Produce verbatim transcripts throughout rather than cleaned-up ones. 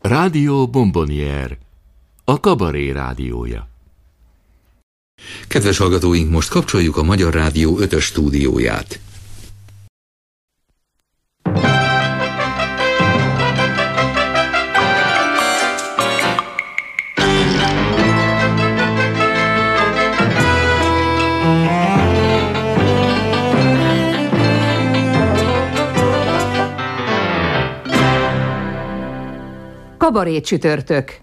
Rádió Bombonier, a kabaré rádiója. Kedves hallgatóink, most kapcsoljuk a Magyar Rádió ötös stúdióját. Kabaré csütörtök.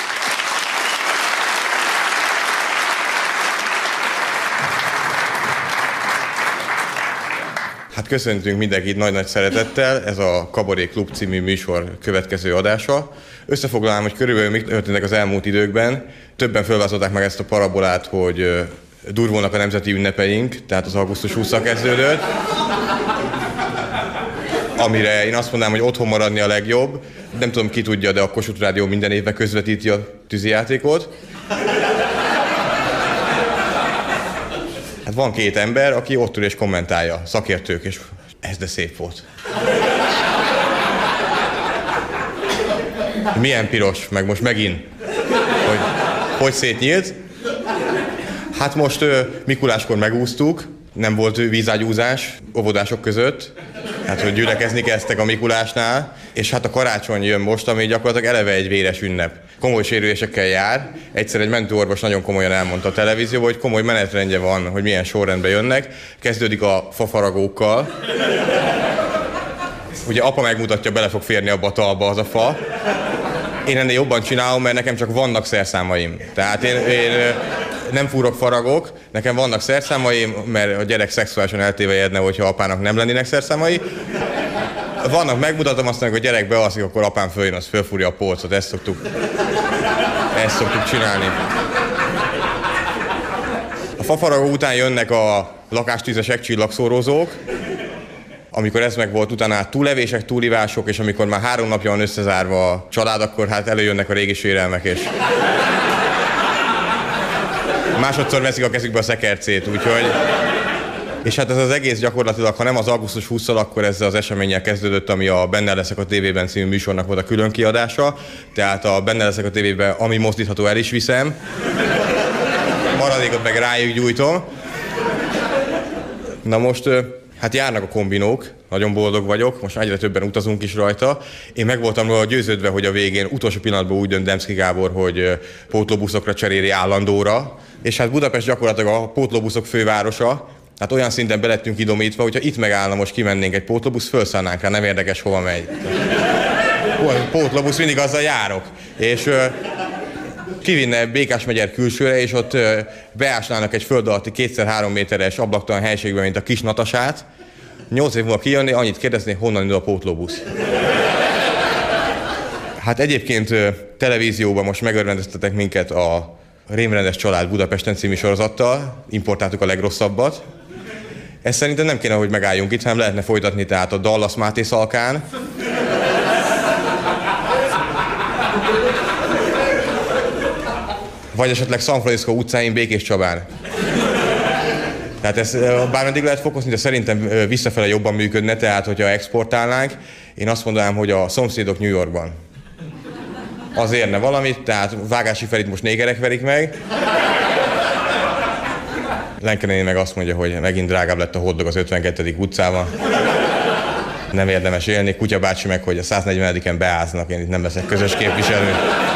Hát köszöntünk mindenkit nagy-nagy szeretettel, ez a Kabaré Klub című műsor következő adása. Összefoglalnám, hogy körülbelül mi történtek az elmúlt időkben. Többen felvázolták meg ezt a parabolát, hogy durvulnak a nemzeti ünnepeink, tehát az augusztus huszadikán kezdődött. Amire én azt mondanám, hogy otthon maradni a legjobb. Nem tudom, ki tudja, de a Kossuth Rádió minden évben közvetíti a tűzijátékot. Hát van két ember, aki ott ül és kommentálja, szakértők, és ez de szép volt. Milyen piros, meg most megint, hogy hogy szétnyílt. Hát most Mikuláskor megúsztuk, nem volt vízágyúzás óvodások között, hát hogy gyülekezni kezdtek a Mikulásnál, és hát a karácsony jön most, ami gyakorlatilag eleve egy véres ünnep. Komoly sérülésekkel jár. Egyszer egy mentőorvos nagyon komolyan elmondta a televízióban, hogy komoly menetrendje van, hogy milyen sorrendben jönnek. Kezdődik a fafaragókkal. Ugye apa megmutatja, bele fog férni abba a talba az a fa. Én ennél jobban csinálom, mert nekem csak vannak szerszámaim. Tehát én, én nem fúrok, faragok, nekem vannak szerszámaim, mert a gyerek szexuálisan eltévejedne, hogyha apának nem lennének szerszámai. Vannak, megmutatom, aztán, hogy a gyerek bealszik, akkor apám följön, az fölfúrja a polcot, ezt szoktuk, ezt szoktuk csinálni. A fafaragó után jönnek a lakástűzesek, csillagszórózók. Amikor ez meg volt, utána túlevések, túlivások, és amikor már három napja van összezárva a család, akkor hát előjönnek a régi sérelmek, és másodszor veszik a kezükbe a szekercét, úgyhogy... És hát ez az egész gyakorlatilag, ha nem az augusztus huszadikán, akkor ezzel az eseménnyel kezdődött, ami a Benne leszek a tévében című műsornak volt a külön kiadása. Tehát a Benne leszek a tévében, ami mozdítható, el is viszem. Maradékot meg rájuk gyújtom. Na most, hát járnak a kombinók, nagyon boldog vagyok, most egyre többen utazunk is rajta. Én meg voltam róla győződve, hogy a végén utolsó pillanatban úgy dönt Demszky Gábor, hogy pótlóbuszokra cseréli állandóra. És hát Budapest gyakorlatilag a pótlóbuszok fővárosa. Hát olyan szinten belettünk idomítva, hogyha itt megállna, most kimennénk egy pótlóbusz, felszállnánk rá, nem érdekes, hova megy. Pótlóbusz, mindig azzal járok. És ö, kivinne Békás-megyer külsőre, és ott ö, beásnának egy föld alatti kétszer-három méteres ablaktalan helységbe, mint a Kis Natasát. Nyolc év múlva kijönni, annyit kérdezni, honnan indul a pótlóbusz. Hát egyébként ö, televízióban most megörvendeztetek minket a Rémrendes család Budapesten című sorozattal, importáltuk a legrosszabbat. Ezt szerintem nem kéne, hogy megálljunk itt, hanem lehetne folytatni tehát a Dallas Máté Szalkán. Vagy esetleg San Francisco utcáin Békés Csabán. Tehát ezt bármeddig lehet fokozni, de szerintem visszafele jobban működne, tehát hogyha exportálnánk, én azt mondanám, hogy a szomszédok New Yorkban. Az érne valamit, tehát Vágási Ferit most négerek verik meg. Lenke néni meg azt mondja, hogy megint drágább lett a hotdog az ötvenkettedik utcában. Nem érdemes élni. Kutya bácsi meg, hogy a száznegyvenediken beáznak, én itt nem leszek közös képviselő.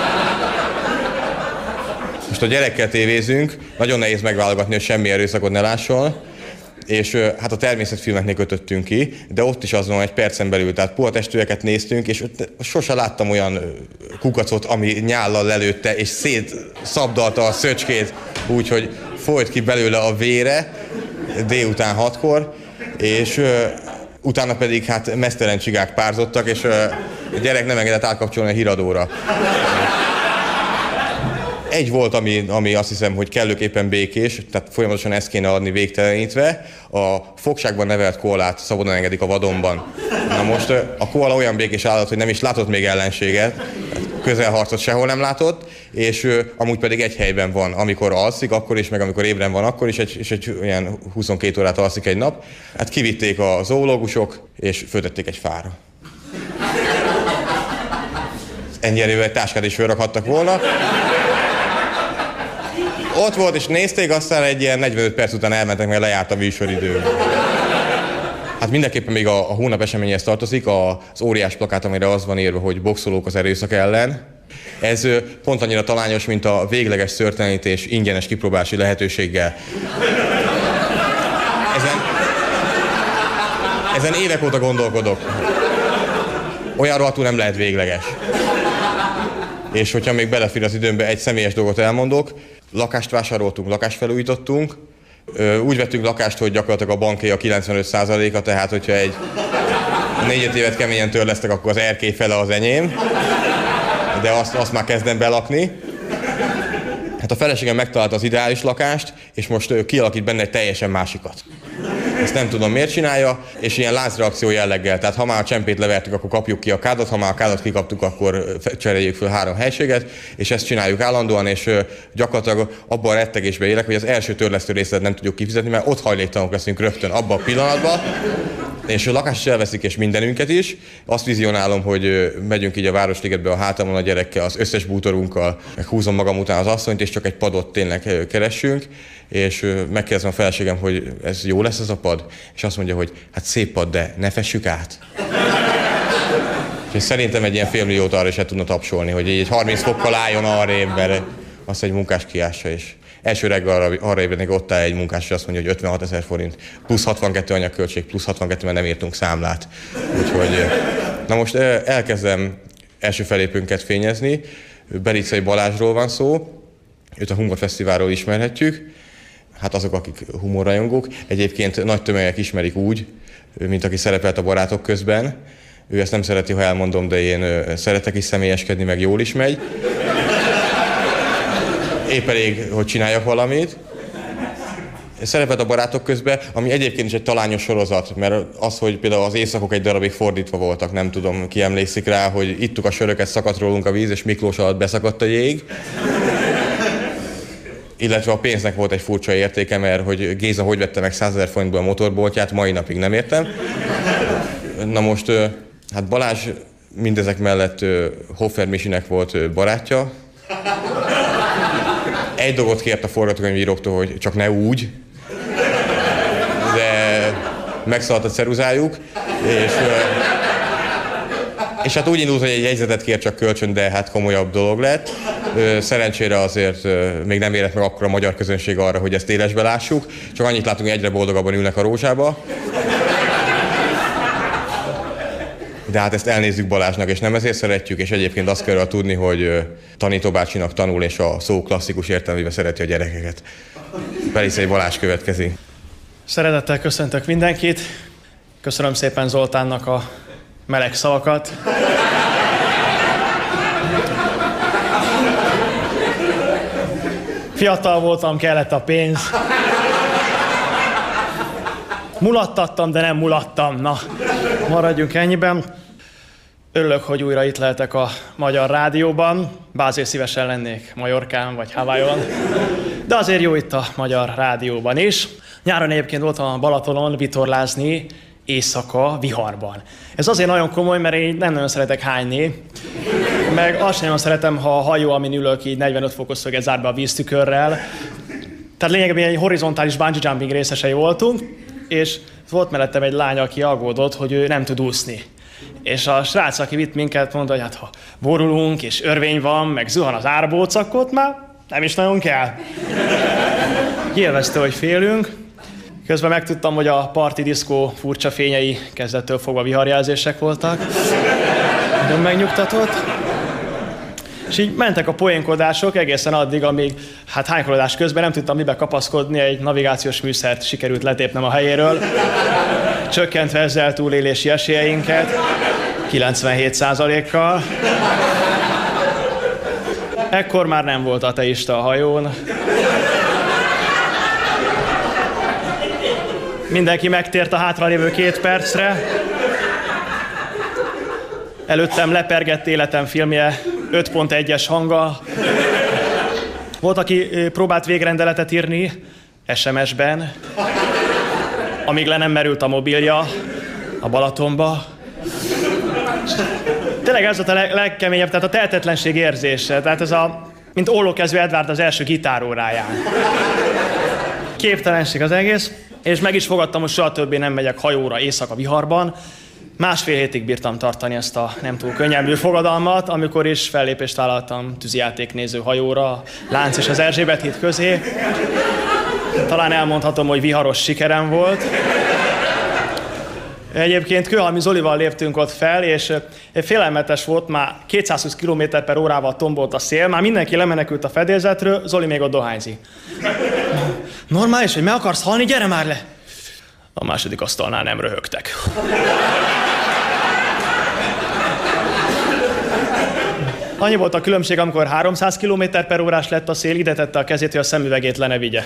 Most a gyerekkel tévézünk, nagyon nehéz megválogatni, hogy semmi erőszakot ne lásson. És hát a természetfilmeknél kötöttünk ki, de ott is azon egy percen belül, tehát puha testőeket néztünk, és sose láttam olyan kukacot, ami nyállal lelőtte, és szétszabdalta a szöcskét, úgyhogy folyt ki belőle a vére délután hatkor, és uh, utána pedig hát meztelen csigák párzottak, és uh, a gyerek nem engedett átkapcsolni a híradóra. Egy volt, ami, ami azt hiszem, hogy kellőképpen békés, tehát folyamatosan ezt kéne adni végtelenítve. A fogságban nevelt koalát szabadon engedik a vadonban. Na most a koala olyan békés állat, hogy nem is látott még ellenséget, közelharcot sehol nem látott, és amúgy pedig egy helyben van, amikor alszik, akkor is, meg amikor ébren van, akkor is, egy, és egy olyan huszonkét órát alszik egy nap. Hát kivitték a zoológusok, és föltették egy fára. ennyi erővel egy táskát is felrakhattak volna. Ott volt és nézték, aztán egy ilyen negyvenöt perc után elmentek, mert lejárt a műsoridő. Hát mindenképpen még a, a hónap eseményhez tartozik, az óriás plakát, amire az van írva, hogy boxolók az erőszak ellen. Ez pont annyira talányos, mint a végleges szörtelenítés ingyenes kipróbási lehetőséggel. Ezen, ezen évek óta gondolkodok. Olyan rohadtul nem lehet végleges. És hogyha még belefér az időmbe, egy személyes dolgot elmondok. Lakást vásároltunk, lakást felújítottunk. Úgy vettünk lakást, hogy gyakorlatilag a banké a kilencvenöt százaléka, tehát hogyha egy négy-öt évet keményen törlesztek, akkor az erkély fele az enyém. De azt, azt már kezdem belakni. Hát a feleségem megtalálta az ideális lakást, és most kialakít benne egy teljesen másikat. Ezt nem tudom, miért csinálja, és ilyen lázreakció jelleggel. Tehát ha már a csempét levertük, akkor kapjuk ki a kádat, ha már a kádat kikaptuk, akkor cseréljük föl három helységet, és ezt csináljuk állandóan, és gyakorlatilag abban a rettegésben élek, hogy az első törlesztő részlet nem tudjuk kifizetni, mert ott hajléktalanok leszünk rögtön abban a pillanatban, és a lakást is elveszik, és mindenünket is. Azt vizionálom, hogy megyünk így a Városligetbe a hátamon a gyerekkel, az összes bútorunkkal, meg húzom magam után az asszonyt, és csak egy padot tényleg keressünk, és megkérdezem a feleségem, hogy ez jó lesz ez a pad, és azt mondja, hogy hát szép pad, de ne fessük át. És szerintem egy ilyen félmilliót arra is el tudna tapsolni, hogy így egy harminc fokkal álljon arrébb, mert azt egy munkás kiássa is. Első reggel arra, arra ébrednék, ott áll egy munkás, és azt mondja, hogy ötvenhat ezer forint, plusz hatvankettő anyagköltség, plusz hatvankettő, mert nem írtunk számlát. Úgyhogy, na most elkezdem első felépőnket fényezni. Belicei Balázsról van szó, őt a Humor Fesztiválról ismerhetjük. Hát azok, akik humorrajongók. Egyébként nagy tömegek ismerik úgy, mint aki szerepelt a Barátok közben. Ő ezt nem szereti, ha elmondom, de én szeretek is személyeskedni, meg jól is megy. Épp elég, hogy csináljak valamit. Szerepelt a Barátok közben, ami egyébként is egy talányos sorozat, mert az, hogy például az éjszakok egy darabig fordítva voltak, nem tudom, ki emlékszik rá, hogy ittuk a söröket, szakadt rólunk a víz, és Miklós alatt beszakadt a jég. Illetve a pénznek volt egy furcsa értéke, mert hogy Géza hogy vette meg százezer forintból a motorboltját, mai napig nem értem. Na most, hát Balázs mindezek mellett Hoffer Misinek volt barátja. Egy dolgot kért a forgatókönyvíróktól, hogy csak ne úgy, de megszaladt a ceruzájuk, és, és hát úgy indult, hogy egy jegyzetet kért csak kölcsön, de hát komolyabb dolog lett. Szerencsére azért még nem érett meg akkor a magyar közönség arra, hogy ezt élesbe lássuk, csak annyit látunk, hogy egyre boldogabban ülnek a rózsába. De hát ezt elnézzük Balázsnak, és nem ezért szeretjük, és egyébként azt kell tudni, hogy tanítóbácsinak tanul, és a szó klasszikus értelmében szereti a gyerekeket. Belicei Balázs következik. Szeretettel köszöntök mindenkit. Köszönöm szépen Zoltánnak a meleg szavakat. Fiatal voltam, kellett a pénz. Mulattattam, de nem mulattam. Na, maradjunk ennyiben. Örülök, hogy újra itt lehetek a Magyar Rádióban. Bár azért szívesen lennék Majorkán vagy Hawaiion. De azért jó itt a Magyar Rádióban is. Nyáron egyébként voltam a Balatonon vitorlázni éjszaka viharban. Ez azért nagyon komoly, mert én nem nagyon szeretek hányni. Meg azt sem nagyon szeretem, ha a hajó, amin ülök, így negyvenöt fokos szöget zár be a víztükörrel. Tehát lényegében egy horizontális bungee jumping részesei voltunk, és volt mellettem egy lány, aki aggódott, hogy ő nem tud úszni. És a srác, aki vitt minket, mondta, hogy hát ha borulunk, és örvény van, meg zuhan az árbóc, akkor ott már nem is nagyon kell. Élvezte, hogy félünk. Közben megtudtam, hogy a parti diszkó furcsa fényei kezdettől fogva viharjelzések voltak. Nagyon megnyugtatott. És így mentek a poénkodások egészen addig, amíg hát hánykolódás közben nem tudtam mibe kapaszkodni, egy navigációs műszert sikerült letépnem a helyéről, csökkentve ezzel túlélési esélyeinket kilencvenhét százalékkal. Ekkor már nem volt ateista a hajón. Mindenki megtért a hátralévő két percre. Előttem lepergett életem filmje öt pont egyes hanggal. Volt, aki próbált végrendeletet írni es em es-ben, amíg le nem merült a mobilja a Balatonba. tényleg ez volt a leg- legkeményebb, tehát a tehetetlenség érzése. Tehát ez a, mint ollókezű Edward az első gitáróráján. Képtelenség az egész, és meg is fogadtam, hogy soha többé nem megyek hajóra éjszaka viharban. Másfél hétig bírtam tartani ezt a nem túl könnyebbű fogadalmat, amikor is fellépést vállaltam tűzijátéknéző hajóra, a Lánc és az Erzsébet híd közé. Talán elmondhatom, hogy viharos sikerem volt. Egyébként Kőhalmi Zolival léptünk ott fel, és félelmetes volt, már kétszázhúsz kilométer per órával tombolt a szél, már mindenki lemenekült a fedélzetről, Zoli még ott dohányzik. Normális, hogy meg akarsz halni? Gyere már le! A második asztalnál nem röhögtek. Annyi volt a különbség, amikor háromszáz kilométer per órás lett a szél, ide tette a kezét, hogy a szemüvegét le ne vigye.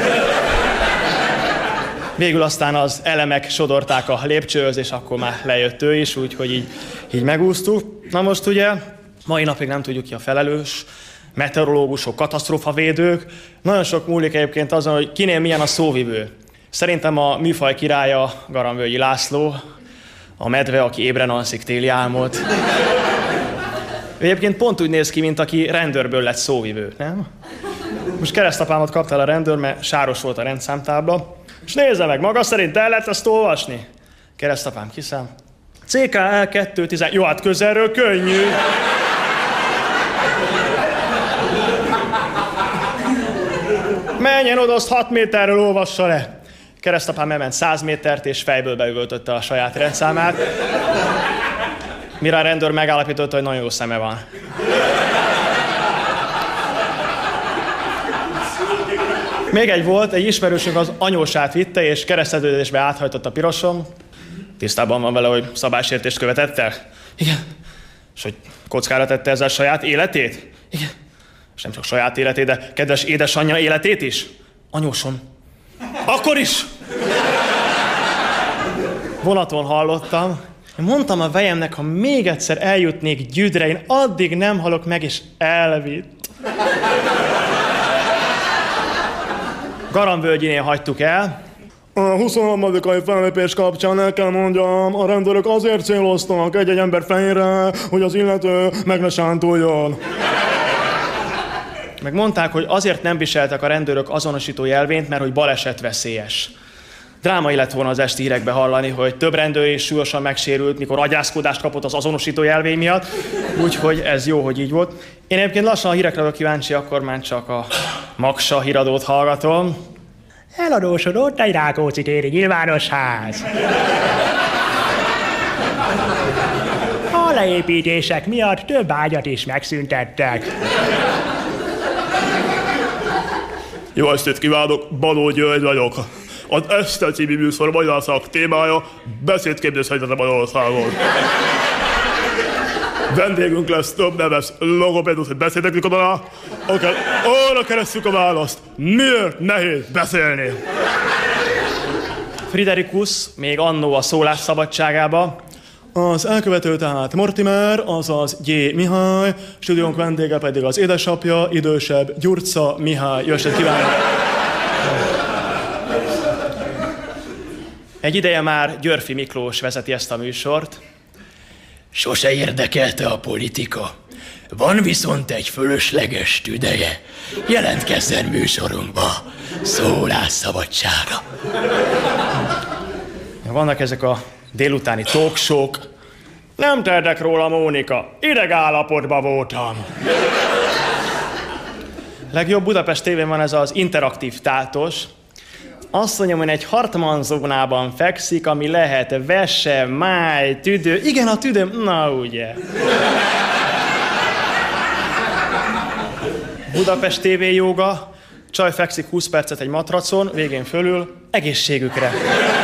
Végül aztán az elemek sodorták a lépcsőhöz, és akkor már lejött ő is, úgyhogy így, így megúsztuk. Na most ugye, mai napig nem tudjuk ki a felelős, meteorológusok, katasztrófavédők. Nagyon sok múlik egyébként azon, hogy kinél milyen a szóvivő. Szerintem a műfaj királya Garamvölgyi László, a medve, aki ébren alszik téli álmot. Egyébként pont úgy néz ki, mint aki rendőrből lett szóvivő, nem? Most keresztapámat kaptál a rendőr, mert sáros volt a rendszámtábla. És nézze meg, maga szerint el lehet ezt olvasni? Keresztapám kiszám. cé ká el kettő tíz. Jó, hát közelről könnyű. Menjen oda, azt hat méterről olvassa le. Keresztapám elment száz métert, és fejből beüvöltötte a saját rendszámát. Mire a rendőr megállapította, hogy nagyon jó szeme van. Még egy volt, egy ismerősünk az anyósát vitte, és kereszteződésbe áthajtott a piroson. Tisztában van vele, hogy szabálysértést követett el? Igen. És hogy kockára tette ezzel saját életét? Igen. És nem csak saját életét, de kedves édesanyja életét is? Anyósom. Akkor is! Vonaton hallottam. Mondtam a vejemnek, ha még egyszer eljutnék Gyüdre, én addig nem halok meg, és elvitt. Garamvölgyinél hagytuk el. A huszonharmadikai fellépés kapcsán el kell mondjam, a rendőrök azért céloztak egy-egy ember fejére, hogy az illető meg ne sántuljon. Meg mondták, hogy azért nem viseltek a rendőrök azonosító jelvényt, mert hogy baleset veszélyes. Drámai lett volna az esti hírekbe hallani, hogy több rendőr is súlyosan megsérült, mikor agyászkodást kapott az azonosító jelvény miatt. Úgyhogy ez jó, hogy így volt. Én egyébként lassan a hírekre vagyok kíváncsi, akkor már csak a Maksa híradót hallgatom. Eladósodott egy Rákóczi téri nyilvános ház. A leépítések miatt több ágyat is megszüntettek. Jó estét kívánok, Baló György vagyok. Az Este című műsor magyar szak témája beszédképzés helyzete Magyarországon. Vendégünk lesz több neves logopédus, hogy beszédtechnika alá, akár arra keresztjük a választ, miért nehéz beszélni. Friderikus még annó a szólás szabadságába. Az elkövető tehát Mortimer, azaz G. Mihály, stúdiónk vendége pedig az édesapja, idősebb Gyurcza Mihály. Jó estét kívánok! Egy ideje már Györfi Miklós vezeti ezt a műsort. Sose érdekelte a politika. Van viszont egy fölösleges tüdeje. Jelentkezzen műsorunkba. Szólásszabadsága. Vannak ezek a délutáni talkshow-k. Nem tehetek róla, Mónika. Idegállapotban voltam. Legjobb Budapest tévén van ez az interaktív tátos. Azt mondjam, hogy egy Hartmann zónában fekszik, ami lehet vese, máj, tüdő. Igen, a tüdőm, na ugye. Budapest té vé jóga. Csaj fekszik húsz percet egy matracon, végén fölül, egészségükre.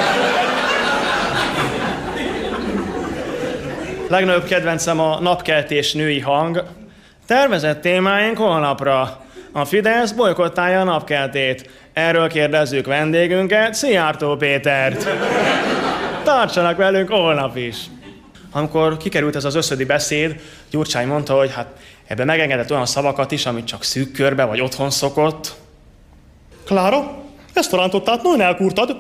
Legnagyobb kedvencem a napkeltés női hang. Tervezett témáink holnapra. A Fidesz bolykottálja a napkeltét. Erről kérdezzük vendégünket, Szijjártó Pétert. Tartsanak velünk holnap is. Amikor kikerült ez az összödi beszéd, Gyurcsány mondta, hogy hát ebben megengedett olyan szavakat is, amit csak szűk körbe vagy otthon szokott. Klára, ezt a rántottát nagyon elkúrtad.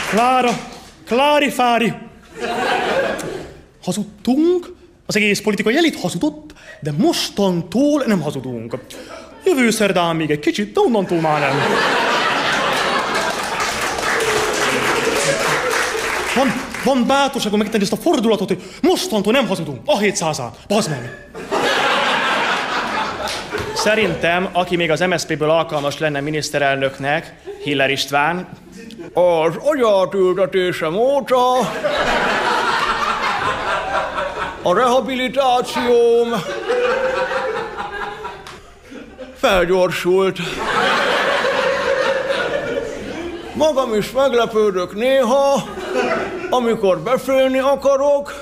Klára, Klári Fári. Hazudtunk, az egész politikai elit hazudott, de mostantól nem hazudunk. Jövő szerdán még egy kicsit, de onnantól már nem. Van, van bátorságom megtenni ezt a fordulatot, hogy mostantól nem hazudunk. A hétszázán. Bazd meg! Szerintem, aki még az em es zé pé-ből alkalmas lenne miniszterelnöknek, Hiller István, az agyátültetésem óta a rehabilitációm felgyorsult. Magam is meglepődök néha, amikor beszélni akarok,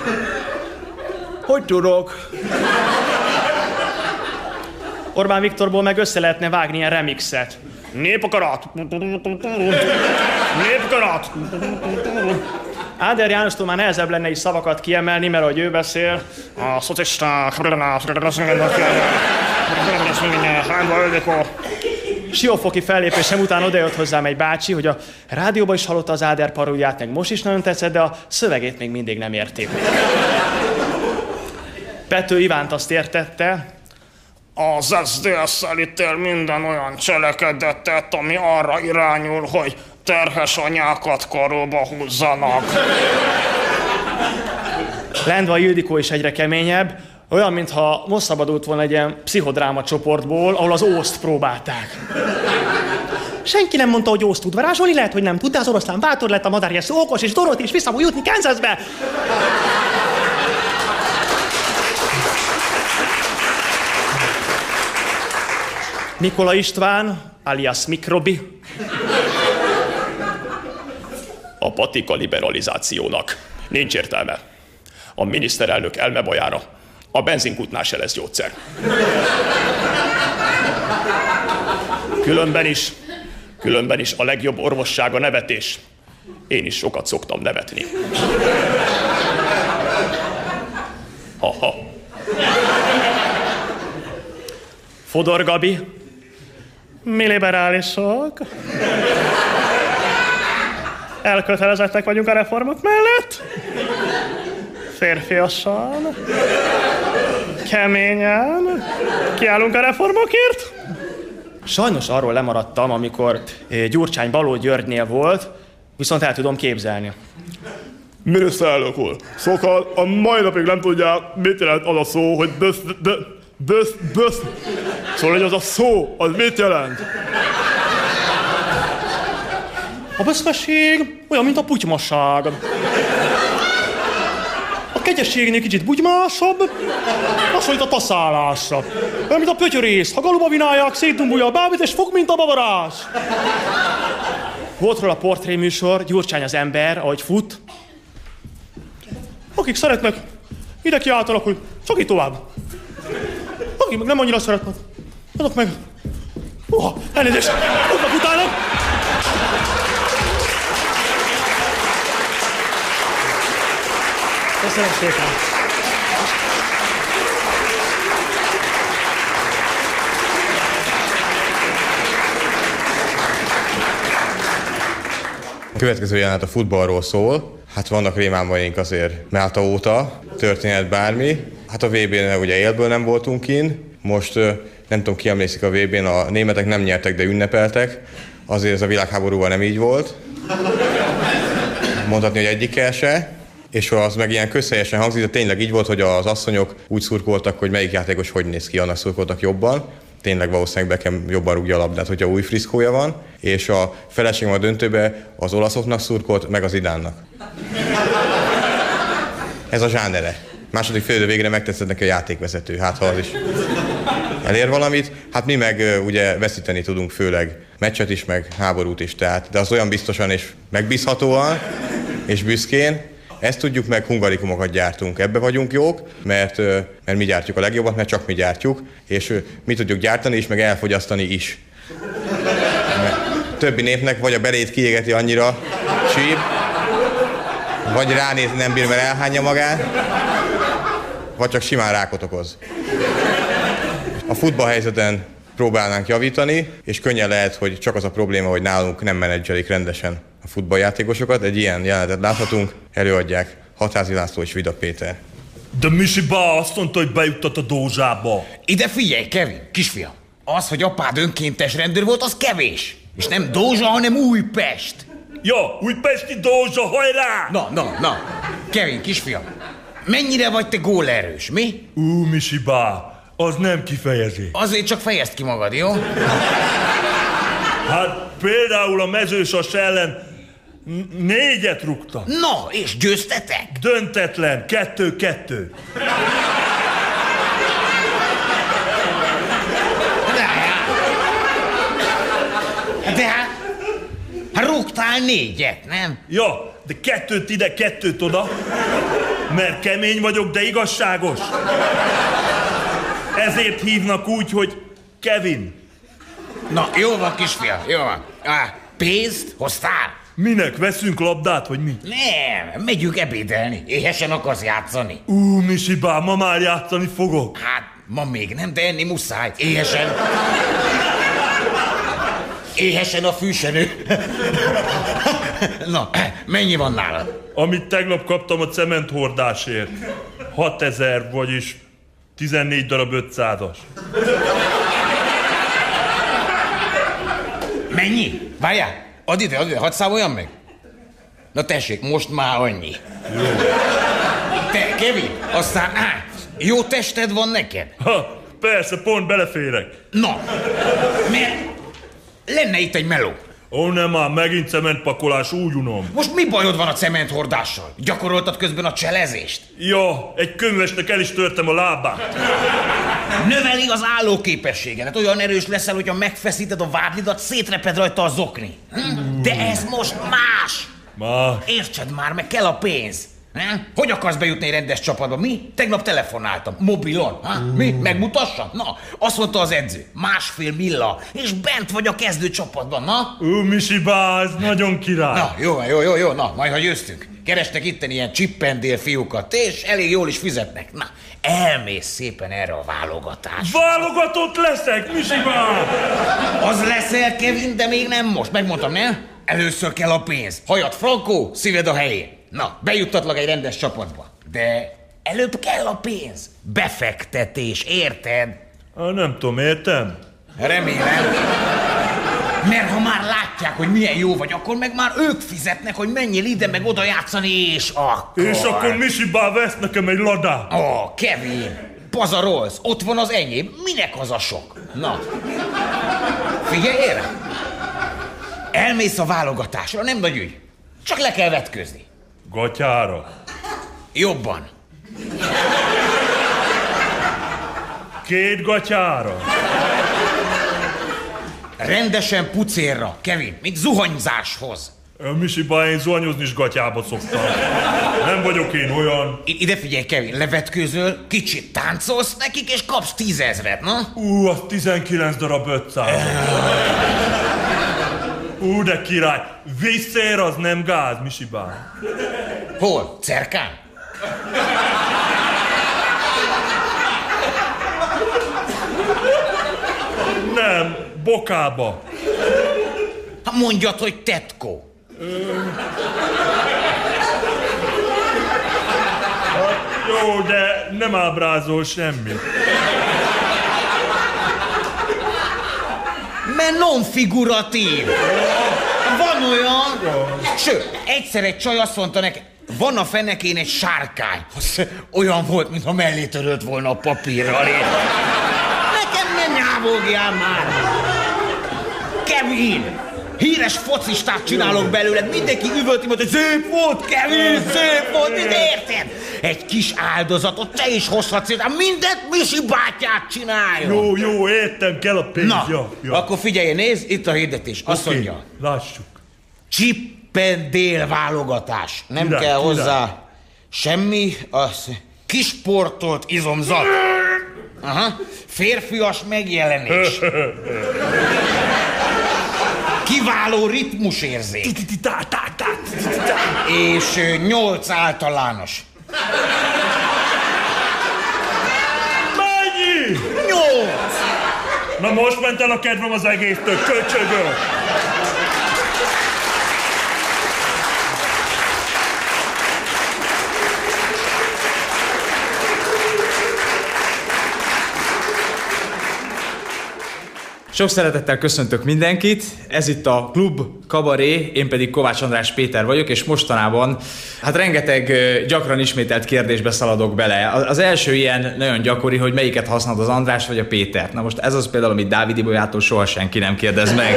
hogy tudok. Orbán Viktorból meg össze lehetne vágni ilyen remixet. Népakarat! Népakarat! Áder Jánostól már nehezebb lenne is szavakat kiemelni, mert ahogy ő beszél, a szocialisták, Siófoki fellépésem után odajött hozzám egy bácsi, hogy a rádióban is hallotta az Áder paródiát, meg most is nagyon tetszett, de a szövegét még mindig nem érti. Pető Ivánt azt értette, az es zé es elítél minden olyan cselekedetet, ami arra irányul, hogy terhes anyákat karóba húzzanak. Lendva Ildikó is egyre keményebb, olyan, mintha most szabadult volna egy ilyen pszichodráma csoportból, ahol az Ószt próbálták. Senki nem mondta, hogy Ószt tud varázsolni, lehet, hogy nem tud, de az oroszlán bátor lett, a madár ilyen okos, és Dorothy is vissza fog jutni Kansasbe. Nikola István, alias Mikrobi. A patika liberalizációnak nincs értelme. A miniszterelnök elmebajára a benzinkútnál se lesz gyógyszer. Különben is, különben is a legjobb orvosság a nevetés. Én is sokat szoktam nevetni. Ha-ha. Fodor Gabi. Mi liberálisok. Elkötelezettek vagyunk a reformok mellett. Férfiasan. Keményen. Kiállunk a reformokért. Sajnos arról lemaradtam, amikor Gyurcsány Baló Györgynél volt, viszont el tudom képzelni. Miniszterelnök úr, sokan a mai napig nem tudják, mit jelent az a szó, hogy bösz, bösz, bösz, bösz. Szóval, hogy az a szó, az mit jelent? A böszmesség olyan, mint a putymasság. A kegyességnél kicsit bugymásabb, hasonlít a taszálásra. Olyan, mint a pötyörész, ha galuba vinálják, szétdumbulja a bábit, és fog, mint a babarás. Volt róla a portréműsor, Gyurcsány az ember, ahogy fut. Akik szeretnek, ide kiáltanak, hogy csak így tovább. Akik meg nem annyira szeretnek, azok meg... Uha, elnézést, futnak utána. Köszönöm szépen. A következő jelenet a futballról szól. Hát vannak rémálmaink azért Málta óta, történhet bármi. Hát a vé bén ugye élből nem voltunk kin. Most nem tudom, ki emlékszik a vé bén, a németek nem nyertek, de ünnepeltek. Azért ez a világháborúban nem így volt. Mondhatni, hogy egyikkel se. És az meg ilyen közhelyesen hangzik, de tényleg így volt, hogy az asszonyok úgy szurkoltak, hogy melyik játékos hogy néz ki, annak szurkoltak jobban. Tényleg valószínűleg Beckham jobban rúgja a labdát, hogyha új friszkója van. És a feleségem a döntőbe az olaszoknak szurkolt, meg az Idánnak. Ez a zsánere. Második félidő végre megtetszett neki a játékvezető, hát ha az is elér valamit. Hát mi meg ugye veszíteni tudunk, főleg meccset is, meg háborút is, tehát, de az olyan biztosan és megbízhatóan és büszkén. Ezt tudjuk meg, hungarikumokat gyártunk, ebbe vagyunk jók, mert, mert mi gyártjuk a legjobbat, mert csak mi gyártjuk, és mi tudjuk gyártani is, meg elfogyasztani is. Mert többi népnek vagy a belét kiégeti annyira sír, vagy ránézni nem bír, mert elhányja magát, vagy csak simán rákot okoz. A futballhelyzeten próbálnánk javítani, és könnyen lehet, hogy csak az a probléma, hogy nálunk nem menedzselik rendesen a futballjátékosokat. Egy ilyen jelenetet láthatunk, előadják Hatházi László és Vida Péter. De Misiba azt mondta, hogy bejuttat a Dózsába. Ide figyelj, Kevin, kisfiam. Az, hogy apád önkéntes rendőr volt, az kevés. És nem Dózsa, hanem Újpest. Ja, újpesti Dózsa, hajrá! Na, na, na. Kevin, kisfiam, mennyire vagy te gólerős, mi? Ú, Misiba, az nem kifejezés. Azért csak fejezd ki magad, jó? Hát például a Mezősas ellen négyet rúgtam. Na, és győztetek? Döntetlen, kettő-kettő. De hát, hát rúgtál négyet, nem? Ja, de kettőt ide, kettőt oda, mert kemény vagyok, de igazságos. Ezért hívnak úgy, hogy Kevin. Na, jó van, kisfiam, jó van. Á, pénzt hoztál? Minek, veszünk labdát, vagy mi? Nem, megyünk ebédelni. Éhesen akarsz játszani? Ú, Misibá, ma már játszani fogok. Hát, ma még nem, de enni muszáj. Éhesen. Éhesen a fűsenő. Na, mennyi van nálad? Amit tegnap kaptam a cementhordásért. hatezer, vagyis tizennégy darab ötszázas. Mennyi? Várjál, add ide, add ide, hadd számoljam meg. Na tessék, most már annyi. Jó. Te, Kevin, aztán, á, jó tested van neked? Ha, persze, pont beleférek. Na, mert lenne itt egy meló. Ó, nem már, megint cementpakolás, úgy unom. Most mi bajod van a cementhordással? Gyakoroltad közben a cselezést? Ja, egy könyvesnek el is törtem a lábát. Növeli az állóképességedet. Olyan erős leszel, hogyha megfeszíted a vádlidat, szétreped rajta a zokni. Hm? De ez most más. Más. Értsed már, meg kell a pénz. Hm? Hogy akarsz bejutni egy rendes csapatba? Mi? Tegnap telefonáltam. Mobilon. Ha? Mi? Megmutassam? Na, azt mondta az edző. Másfél milla. És bent vagy a kezdő csapatban, na? Ú, Misibá, ez nagyon király. Na, jó, jó, jó, jó, na, majd ha győztünk. Kerestek itten ilyen csippendél fiúkat, és elég jól is fizetnek. Na, elmész szépen erre a válogatásra. Válogatott leszek, Misibá! Az leszel, Kevin, de még nem most. Megmondtam, nem? Először kell a pénz. Hajad frankó, szíved a helyén. Na, bejuttatlak egy rendes csapatba. De előbb kell a pénz. Befektetés, érted? Ah, nem tudom, értem? Remélem. Mert ha már látják, hogy milyen jó vagy, akkor meg már ők fizetnek, hogy menjél ide meg oda játszani, és akkor... És akkor Misibá vesz nekem egy ladát. Ó, oh, Kevin, pazarolsz, ott van az enyém, minek az a sok? Na, figyelj erre. Elmész a válogatásra, nem nagy ügy. Csak le kell vetközni. Gatyára. Jobban. Két gatyára. Rendesen pucérra, Kevin, mint zuhanyzáshoz. Misibá, én zuhanyozni is gatyába szoktam. Nem vagyok én olyan. I- ide figyelj, Kevin, levetkőzöl, kicsit táncolsz nekik, és kapsz tízezret, na? Ú, az tizenkilenc darab ötszáz. Ú, de király. Visszér az nem gáz, Misibá. Hol? Cerkán? Nem, bokába. Ha mondjad, hogy tetkó. Hát, jó, de nem ábrázol semmit. Mert non-figuratív. Van olyan... Sőt, egyszer egy csaj azt mondta nekem, van a fenekén egy sárkány. Az olyan volt, mintha mellé törölt volna a papírral. Én. Nekem nem nyávogjál már. Kevin, híres focistát csinálok belőled. Mindenki üvölti, hogy szép volt, Kevin, szép volt, mit érted? Egy kis áldozatot te is hozhatsz, de mindent Misi bátyát csináljon. Jó, jó, értem, kell a pénz. Na, ja, ja. akkor figyelj, nézd, itt a hirdetés. Azt okay, mondja. Lássuk. Csippendél válogatás. Nem Király, kell király. hozzá semmi, az kisportolt izomzat. Aha. Férfias megjelenés. Kiváló ritmusérzék. És ö, nyolc általános. Mennyi? Nyolc! Na most ment el a kedvem az egésztől, köcsögök! Sok szeretettel köszöntök mindenkit, ez itt a Klub Kabaré, én pedig Kovács András Péter vagyok, és mostanában hát rengeteg gyakran ismételt kérdésbe szaladok bele. Az első ilyen nagyon gyakori, hogy melyiket használod, az András vagy a Pétert. Na most ez az például, amit Dávid Ibolyától soha senki nem kérdez meg.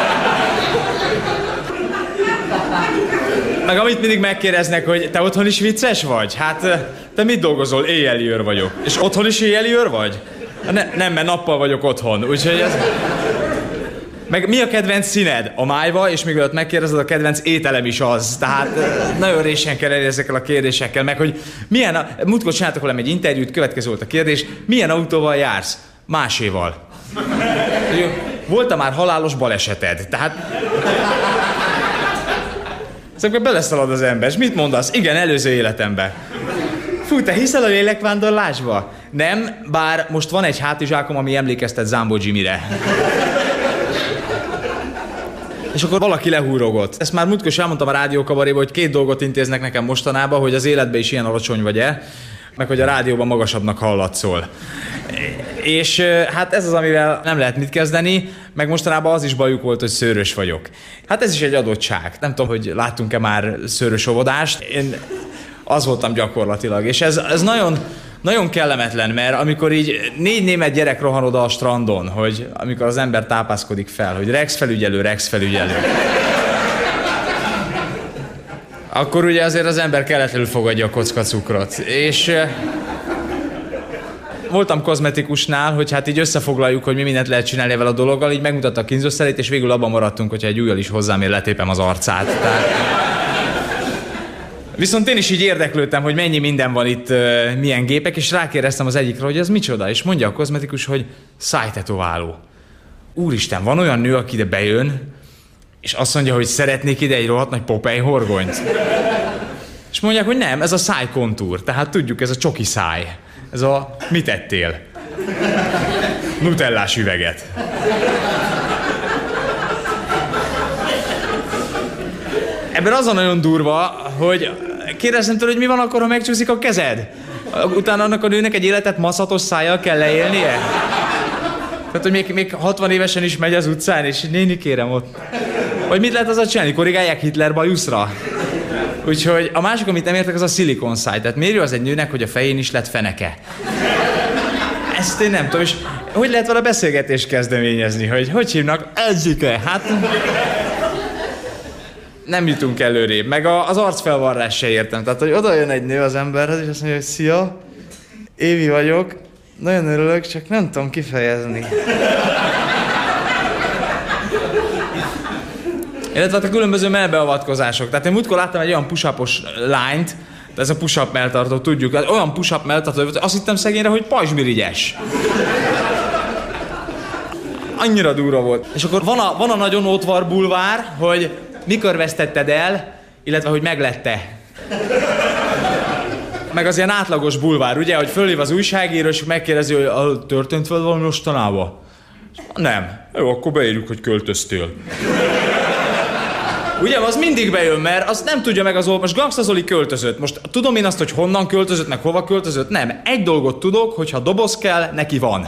Meg amit mindig megkérdeznek, hogy te otthon is vicces vagy? Hát te mit dolgozol? Éjjeli őr vagyok. És otthon is éjjeli őr vagy? Ne, nem, mert nappal vagyok otthon, úgyhogy ez... Meg mi a kedvenc színed? A májva, és még előtt megkérdezed, a kedvenc ételem is az. Tehát nagyon résen kell elérni ezekkel a kérdésekkel, meg hogy milyen... A... Múltkor csináltak velem egy interjút, következő volt a kérdés, milyen autóval jársz? Máséval. Volt-e már halálos baleseted? Tehát... Szóval beleszalad az ember, és mit mondasz? Igen, előző életemben. Fú, te hiszel a lélekvándorlásba? Nem, bár most van egy hátizsákom, ami emlékeztet Zámbó Jimire. És akkor valaki lehúrogott. Ezt már múltkor is elmondtam a rádiókabaréba, hogy két dolgot intéznek nekem mostanában, hogy az életben is ilyen alacsony vagy-e, meg hogy a rádióban magasabbnak hallatszol. És hát ez az, amivel nem lehet mit kezdeni, meg mostanában az is bajuk volt, hogy szőrös vagyok. Hát ez is egy adottság. Nem tudom, hogy láttunk-e már szőrös óvodást. Én az voltam gyakorlatilag. És ez, ez nagyon, nagyon kellemetlen, mert amikor így négy német gyerek rohan oda a strandon, hogy amikor az ember tápászkodik fel, hogy Rex felügyelő, Rex felügyelő. Akkor ugye azért az ember kelletlenül fogadja a kockacukrot. És... Voltam kozmetikusnál, hogy hát így összefoglaljuk, hogy mi mindent lehet csinálni ezzel a dologgal, így megmutatta a kínzószerét, és végül abban maradtunk, hogyha egy ujjal is hozzám ér, letépem az arcát. Tehát... Viszont én is így érdeklődtem, hogy mennyi minden van itt, uh, milyen gépek, és rákérdeztem az egyikre, hogy ez micsoda, és mondja a kozmetikus, hogy szájtetováló. Úristen, van olyan nő, aki ide bejön, és azt mondja, hogy szeretnék ide egy rohadt nagy Popeye horgonyt. És mondják, hogy nem, ez a szájkontúr, tehát tudjuk, ez a csoki száj. Ez a mit ettél? Nutellás üveget. Ebben az a nagyon durva, hogy kérdezem tőle, hogy mi van akkor, ha megcsúszik a kezed? Utána annak a nőnek egy életet maszatos szájjal kell leélnie? Tehát, hogy még, még hatvan évesen is megy az utcán, és néni kérem ott. Vagy mit lehet az a csinálni? Korrigálják Hitler bajuszra? Úgyhogy a másik, amit nem értek, az a szilikon száj. Tehát miért jó az egy nőnek, hogy a fején is lett feneke? Ezt én nem tudom, és hogy lehet vele beszélgetést kezdeményezni, hogy hogy hívnak? Edzike, hát... Nem jutunk előrébb, meg a, az arcfelvarrás se értem. Tehát, hogy oda jön egy nő az emberhez, és azt mondja, hogy szia, Évi vagyok, nagyon örülök, csak nem tudom kifejezni. Illetve a különböző mellbeavatkozások. Tehát én múltkor láttam egy olyan push-upos lányt, de ez a push-up melltartó, tudjuk, olyan push-up melltartó, azt hittem szegényre, hogy pajzsmirigyes. Annyira durva volt. És akkor van a, van a nagyon ótvar bulvár, hogy mikor vesztetted el, illetve hogy meglette. Meg az ilyen átlagos bulvár, ugye, hogy fölhív az újságíró, és megkérdezi, hogy történt fel valami mostanában? Nem. Jó, akkor beírjuk, hogy költöztél. Ugye, az mindig bejön, mert azt nem tudja meg az olvasó. Most Gangsta Zoli költözött. Most tudom én azt, hogy honnan költözött, meg hova költözött? Nem. Egy dolgot tudok, hogy ha doboz kell, neki van.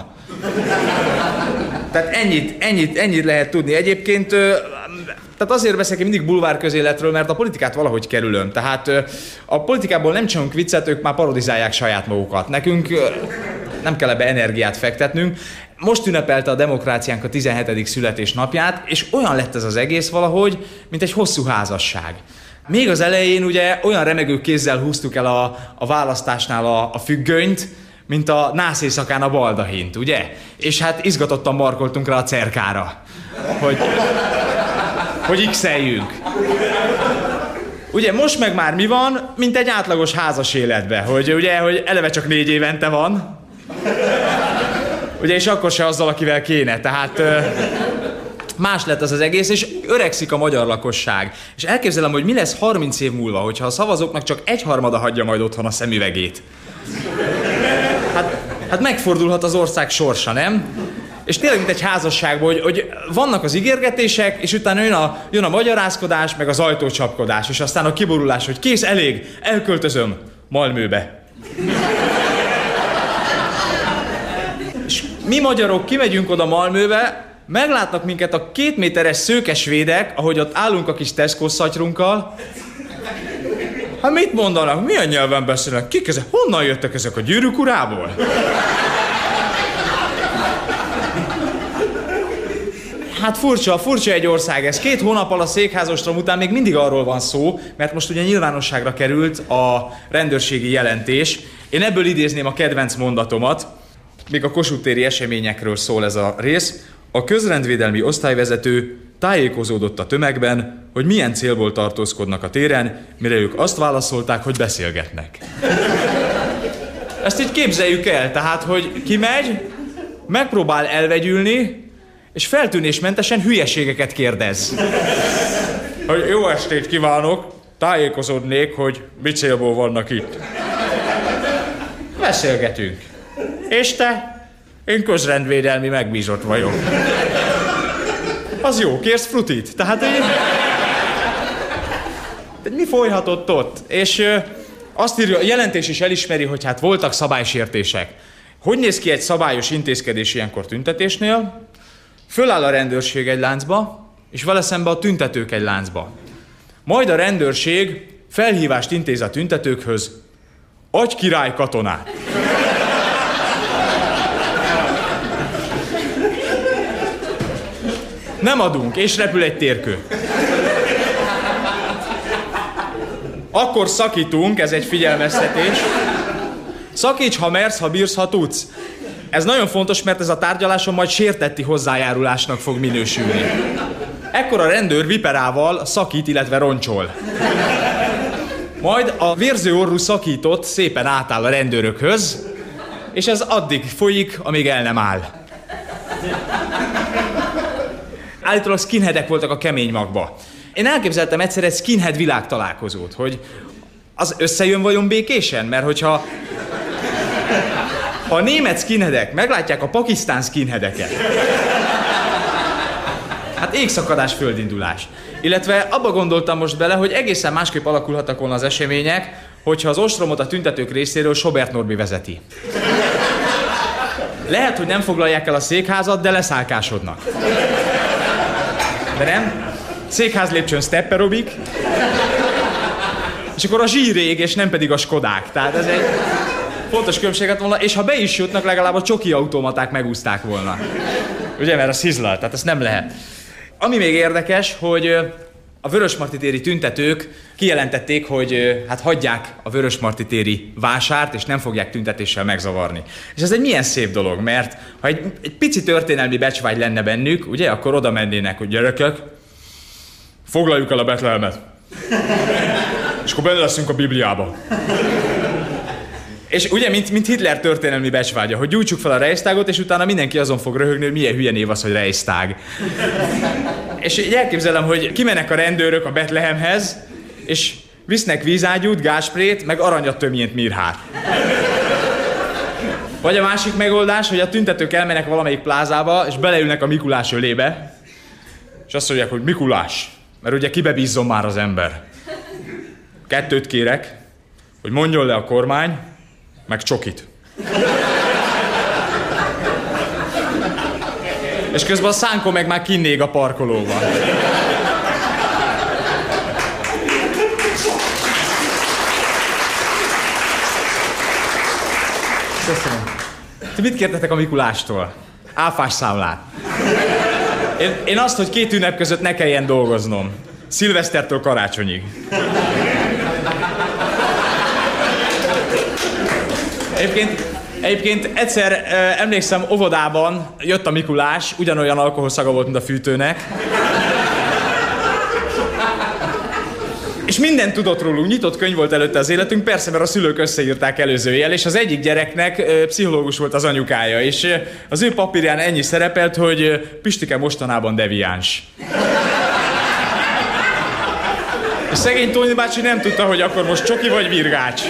Tehát ennyit, ennyit, ennyit lehet tudni. Egyébként, tehát azért beszélek mindig bulvár közéletről, mert a politikát valahogy kerülöm. Tehát a politikából nem csinálunk viccet, ők már parodizálják saját magukat. Nekünk nem kell ebbe energiát fektetnünk. Most ünnepelte a demokráciánk a tizenhetedik születésnapját, és olyan lett ez az egész valahogy, mint egy hosszú házasság. Még az elején ugye olyan remegő kézzel húztuk el a, a választásnál a, a függönyt, mint a nász éjszakán a baldahint, ugye? És hát izgatottan markoltunk rá a cerkára, hogy, hogy x-eljünk. Ugye most meg már mi van, mint egy átlagos házas életben, hogy ugye, hogy eleve csak négy évente van, ugye, és akkor se azzal, akivel kéne, tehát más lett az az egész, és öregszik a magyar lakosság. És elképzelem, hogy mi lesz harminc év múlva, hogyha a szavazóknak csak egyharmada hagyja majd otthon a szemüvegét. Hát, hát megfordulhat az ország sorsa, nem? És tényleg, mint egy házasságban, hogy, hogy vannak az ígérgetések, és utána jön a, jön a magyarázkodás, meg az ajtócsapkodás, és aztán a kiborulás, hogy kész, elég, elköltözöm Malmöbe. És mi magyarok kimegyünk oda Malmöbe, meglátnak minket a két méteres szőkesvédek, ahogy ott állunk a kis Tesco szatyrunkkal. Hát mit mondanak? Milyen nyelven beszélnek? Kik ezek? Honnan jöttek ezek, a Gyűrűk urából? Hát furcsa, furcsa egy ország ez. Két hónappal a székházostrom után még mindig arról van szó, mert most ugye nyilvánosságra került a rendőrségi jelentés. Én ebből idézném a kedvenc mondatomat, még a Kossuth téri eseményekről szól ez a rész. A közrendvédelmi osztályvezető tájékozódott a tömegben, hogy milyen célból tartózkodnak a téren, mire ők azt válaszolták, hogy beszélgetnek. Ezt így képzeljük el, tehát, hogy kimegy, megpróbál elvegyülni, és feltűnésmentesen hülyeségeket kérdez. Hogy jó estét kívánok, tájékozódnék, hogy mi célból vannak itt. Beszélgetünk. És te? Én közrendvédelmi megbízott vagyok. Az jó, kérsz frutit? Tehát én... De mi folyhatott ott? És ö, azt írja, a jelentés is elismeri, hogy hát voltak szabálysértések. Hogy néz ki egy szabályos intézkedés ilyenkor tüntetésnél? Föláll a rendőrség egy láncba, és vele szembe a tüntetők egy láncba. Majd a rendőrség felhívást intéz a tüntetőkhöz. Adj király katonát! Nem adunk, és repül egy térkő. Akkor szakítunk, ez egy figyelmeztetés. Szakíts, ha mersz, ha bírsz, ha tudsz. Ez nagyon fontos, mert ez a tárgyaláson majd sértetti hozzájárulásnak fog minősülni. Ekkor a rendőr viperával szakít, illetve roncsol. Majd a vérző orrú szakított szépen átáll a rendőrökhöz, és ez addig folyik, amíg el nem áll. Állítólag skinheadek voltak a kemény magba. Én elképzeltem egyszer egy skinhead világtalálkozót, hogy az összejön vajon békésen? Mert hogyha ha a német skinheadek meglátják a pakisztán skinheadeket, hát égszakadás, földindulás. Illetve abba gondoltam most bele, hogy egészen másképp alakulhattak volna az események, hogyha az ostromot a tüntetők részéről Sobert Norbi vezeti. Lehet, hogy nem foglalják el a székházat, de leszállkásodnak. De nem? Székház lépcsőn stepperobik, és akkor a zsírég, és nem pedig a Skodák. Tehát ez egy fontos különbséget volna, és ha be is jutnak, legalább a csoki automaták megúszták volna. Ugye, mert a szizlal, tehát ezt nem lehet. Ami még érdekes, hogy a Vörösmarty téri tüntetők kijelentették, hogy hát hagyják a Vörösmarty téri vásárt, és nem fogják tüntetéssel megzavarni. És ez egy milyen szép dolog, mert ha egy, egy pici történelmi becsvágy lenne bennük, ugye, akkor oda mennének, hogy gyerekek, foglaljuk el a Betlehemet. És akkor benne leszünk a Bibliába. És ugye, mint, mint Hitler történelmi becsvágya, hogy gyújtsuk fel a Reichstagot, és utána mindenki azon fog röhögni, hogy milyen hülye név az, hogy Reichstag. És így elképzelem, hogy kimennek a rendőrök a Betlehemhez, és visznek vízágyút, gázsprét, meg aranyat tömjént mirhát. Vagy a másik megoldás, hogy a tüntetők elmennek valamelyik plázába, és beleülnek a Mikulás ölébe, és azt mondják, hogy Mikulás, mert ugye kibe bízzon már az ember. Kettőt kérek, hogy mondjon le a kormány, meg csokit. És közben a Szánkó meg már kinnég a parkolóban. Köszönöm. Ti mit kértetek a Mikulástól? Áfás számlát. Én, én azt, hogy két ünnep között ne kelljen dolgoznom. Szilvesztertől karácsonyig. Egyébként, egyébként egyszer eh, emlékszem, óvodában jött a Mikulás, ugyanolyan alkoholszaga volt, mint a fűtőnek. És mindent tudott rólunk, nyitott könyv volt előtte az életünk, persze, mert a szülők összeírták előző éjjel, és az egyik gyereknek eh, pszichológus volt az anyukája, és eh, az ő papírján ennyi szerepelt, hogy eh, Pistike mostanában deviáns. És szegény Tóni bácsi nem tudta, hogy akkor most csoki vagy virgács.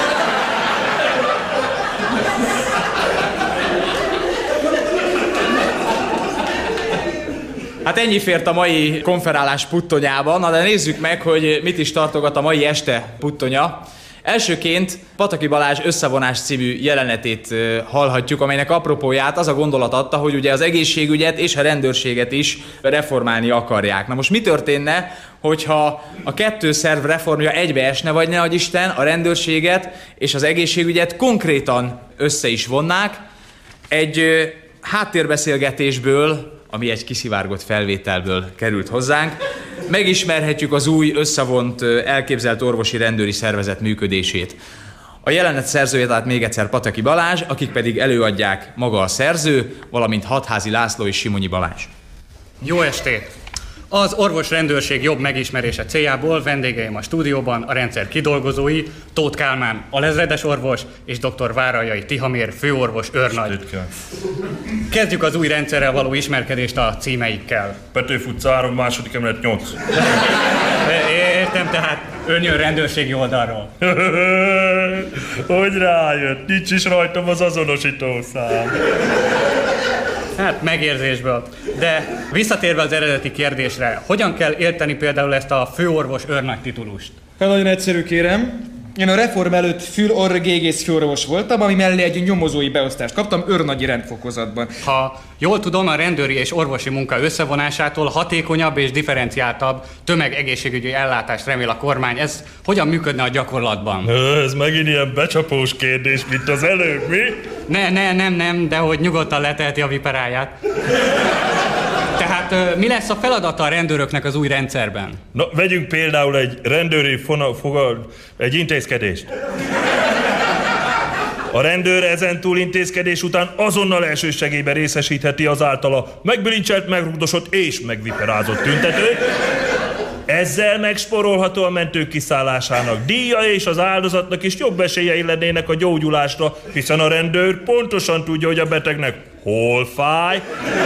Hát ennyi fért a mai konferálás puttonyában, na de nézzük meg, hogy mit is tartogat a mai este puttonya. Elsőként Pataki Balázs Összevonás című jelenetét hallhatjuk, amelynek apropóját az a gondolat adta, hogy ugye az egészségügyet és a rendőrséget is reformálni akarják. Na most mi történne, hogyha a kettő szerv reformja egybeesne, vagy ne adj Isten, a rendőrséget és az egészségügyet konkrétan össze is vonnák? Egy háttérbeszélgetésből, ami egy kiszivárgott felvételből került hozzánk, megismerhetjük az új összevont elképzelt orvosi rendőri szervezet működését. A jelenet szerzője tehát még egyszer Pataki Balázs, akik pedig előadják maga a szerző, valamint Hatházi László és Simonyi Balázs. Jó estét! Az orvosrendőrség jobb megismerése céljából vendégeim a stúdióban a rendszer kidolgozói, Tóth Kálmán alezredes orvos és dr. Várajai Tihamér főorvos őrnagy. Kezdjük az új rendszerrel való ismerkedést a címeikkel. Petőfi utca három, második emelet nyolc. Értem, tehát ön jön rendőrségi oldalról. Hogy rájött? Nincs is rajtam az azonosítószám. Hát megérzésből. De visszatérve az eredeti kérdésre, hogyan kell érteni például ezt a főorvos őrnagy titulust? Hát nagyon egyszerű, kérem. Én a reform előtt fül-orr-gégész főorvos voltam, ami mellé egy nyomozói beosztást kaptam őrnagyi rendfokozatban. Ha jól tudom, a rendőri és orvosi munka összevonásától hatékonyabb és differenciáltabb tömegegészségügyi ellátást remél a kormány. Ez hogyan működne a gyakorlatban? Ez megint ilyen becsapós kérdés, mint az előbb, mi? Ne, ne, nem, nem, de hogy nyugodtan leteheti a viperáját. Tehát mi lesz a feladata a rendőröknek az új rendszerben? Na, vegyünk például egy rendőri fona, fogal, egy intézkedést. A rendőr ezentúl intézkedés után azonnal elsősegélyben részesítheti az általa megbilincselt, megrugdosott és megviperázott tüntetőt. Ezzel megsporolható a mentők kiszállásának díja, és az áldozatnak is jobb esélyei lennének a gyógyulásra, hiszen a rendőr pontosan tudja, hogy a betegnek hol fáj,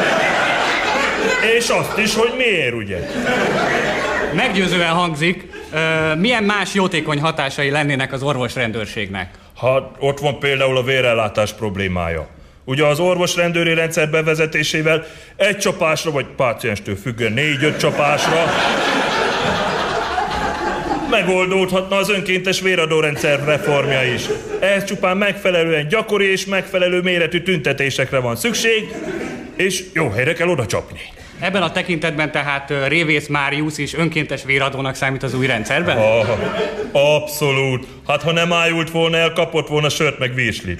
és azt is, hogy miért, ugye? Meggyőzően hangzik. Milyen más jótékony hatásai lennének az orvosrendőrségnek? Ha ott van például a vérellátás problémája. Ugye az orvosrendőri rendszer bevezetésével egy csapásra, vagy pácienstől függően négy-öt csapásra megoldódhatna az önkéntes véradórendszer reformja is. Ehhez csupán megfelelően gyakori és megfelelő méretű tüntetésekre van szükség, és jó helyre kell oda csapni. Ebben a tekintetben tehát Révész Máriusz is önkéntes véradónak számít az új rendszerben? Ah, abszolút. Hát ha nem ájult volna el, kapott volna sört meg virslit.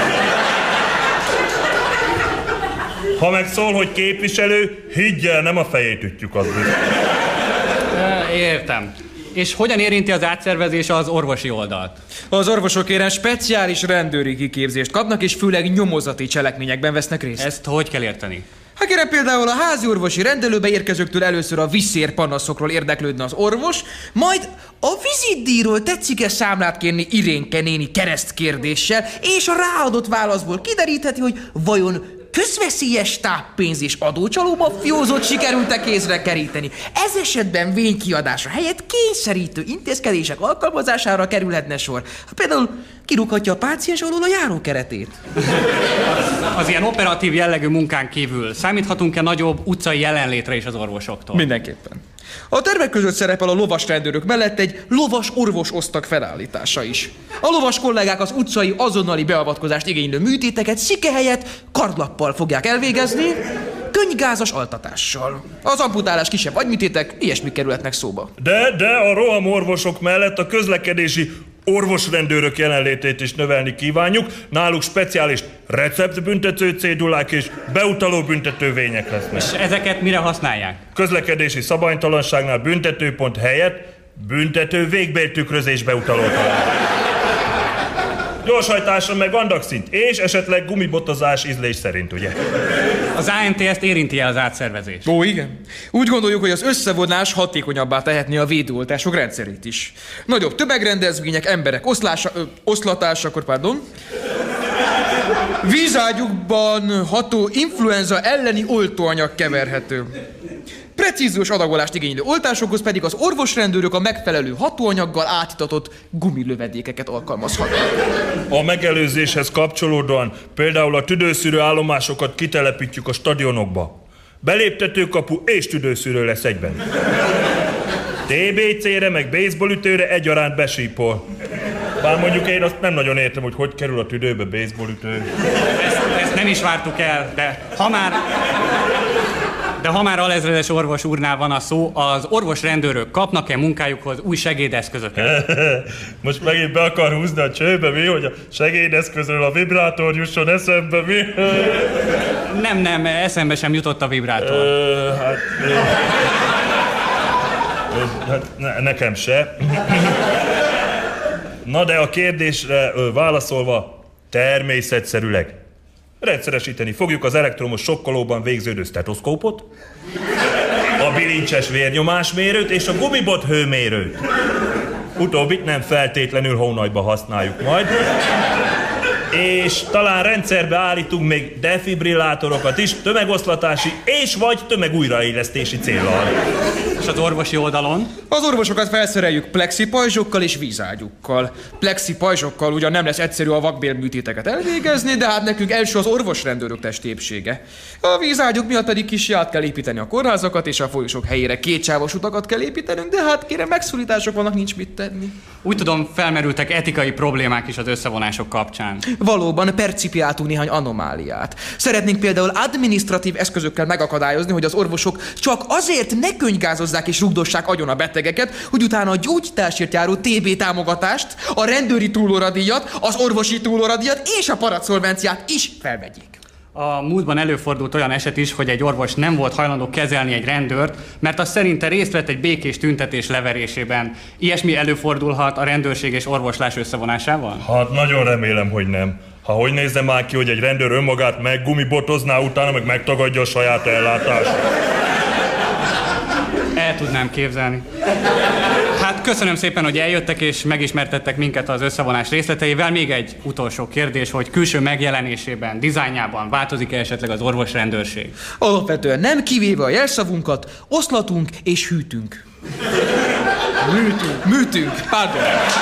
Ha meg szól, hogy képviselő, higgyel, nem a fejét ütjük az biztos. Értem. És hogyan érinti az átszervezés az orvosi oldalt? Az orvosok kérem speciális rendőri kiképzést kapnak, és főleg nyomozati cselekményekben vesznek részt. Ezt hogy kell érteni? Ha kérem, például a házi orvosi rendelőbe érkezőktől először a visszér panaszokról érdeklődne az orvos, majd a vizitdíjról tetszik-e számlát kérni Irénke néni keresztkérdéssel, és a ráadott válaszból kiderítheti, hogy vajon közveszélyes táppénz és adócsalóba fiózót sikerült-e kézre keríteni. Ez esetben vénykiadása helyett kényszerítő intézkedések alkalmazására kerülhetne sor. Ha például kirúghatja a páciens alól a járókeretét. Az ilyen operatív jellegű munkán kívül számíthatunk-e nagyobb utcai jelenlétre is az orvosoktól? Mindenképpen. A tervek között szerepel a lovas rendőrök mellett egy lovas orvos osztag felállítása is. A lovas kollégák az utcai azonnali beavatkozást igénylő műtéteket szike helyett kardlappal fogják elvégezni, könnygázas altatással. Az amputálás kisebb agyműtétek ilyesmik kerülhetnek szóba. De, de a rohamorvosok mellett a közlekedési orvosrendőrök jelenlétét is növelni kívánjuk. Náluk speciális receptbüntető cédulák és beutaló büntetővények lesznek. És ezeket mire használják? Közlekedési szabálytalanságnál büntetőpont helyett büntető végbéltükrözés beutaló talál. Gyorshajtásra meg andakszint, és esetleg gumibotozás ízlés szerint, ugye? Az á en té ezt érinti-e az átszervezés? Ó, igen. Úgy gondoljuk, hogy az összevonás hatékonyabbá tehetné a védőoltások rendszerét is. Nagyobb tömegrendezvények, emberek oszlása, ö, oszlatásakor, pardon, vízágyukban ható influenza elleni oltóanyag keverhető. Precíziós adagolást igénylő oltásokhoz pedig az orvosrendőrök a megfelelő hatóanyaggal átitatott gumilövedékeket alkalmazhatnak. A megelőzéshez kapcsolódóan például a tüdőszűrő állomásokat kitelepítjük a stadionokba. Beléptetőkapu és tüdőszűrő lesz egyben. té bé cére meg baseballütőre egyaránt besípol. Bár mondjuk én azt nem nagyon értem, hogy hogy kerül a tüdőbe baseballütő. Ezt, ezt nem is vártuk el, de ha már... De ha már alezredes orvos úrnál van a szó, az orvos-rendőrök kapnak-e munkájukhoz új segédeszközöket? Most megint be akar húzni a csőbe, mi? Hogy a segédeszközről a vibrátor jusson eszembe, mi? Nem, nem, eszembe sem jutott a vibrátor. Ö, hát... Ö, ö, hát ne, nekem se. Na de a kérdésre ö, válaszolva, természetszerűleg. Rendszeresíteni fogjuk az elektromos sokkolóban végződő stetoszkópot, a bilincses vérnyomásmérőt és a gumibot hőmérőt. Utóbbit nem feltétlenül hónajba használjuk majd. És talán rendszerbe állítunk még defibrillátorokat is, tömegoszlatási és vagy tömegújraélesztési céllal. És az orvosi oldalon? Az orvosokat felszereljük plexipajzsokkal és vízágyukkal. Plexipajzsokkal ugyan nem lesz egyszerű a vakbélműtéteket elvégezni, de hát nekünk első az orvosrendőrök testépsége. A vízágyuk miatt pedig kis át kell építeni a kórházakat, és a folyosók helyére kétsávos utakat kell építenünk, de hát kérem, megszorítások vannak, nincs mit tenni. Úgy tudom, felmerültek etikai problémák is az összevonások kapcsán. Valóban percipiáltunk néhány anomáliát. Szeretnénk például adminisztratív eszközökkel megakadályozni, hogy az orvosok csak azért ne könyvgázozzák és rugdossák agyon a betegeket, hogy utána a gyógyításért járó té bé támogatást, a rendőri túlóradíjat, az orvosi túlóradíjat és a paraszolvenciát is felvegyék. A múltban előfordult olyan eset is, hogy egy orvos nem volt hajlandó kezelni egy rendőrt, mert az szerinte részt vett egy békés tüntetés leverésében. Ilyesmi előfordulhat a rendőrség és orvoslás összevonásával? Hát nagyon remélem, hogy nem. Ha hogy nézze már ki, hogy egy rendőr önmagát meggumibotozná, utána meg megtagadja a saját ellátást. El tudnám képzelni. Hát köszönöm szépen, hogy eljöttek és megismertettek minket az összevonás részleteivel. Még egy utolsó kérdés, hogy külső megjelenésében, dizájnjában változik-e esetleg az orvosrendőrség? Alapvetően nem, kivéve a jelszavunkat, oszlatunk és hűtünk. Műtünk. Műtünk, pardon.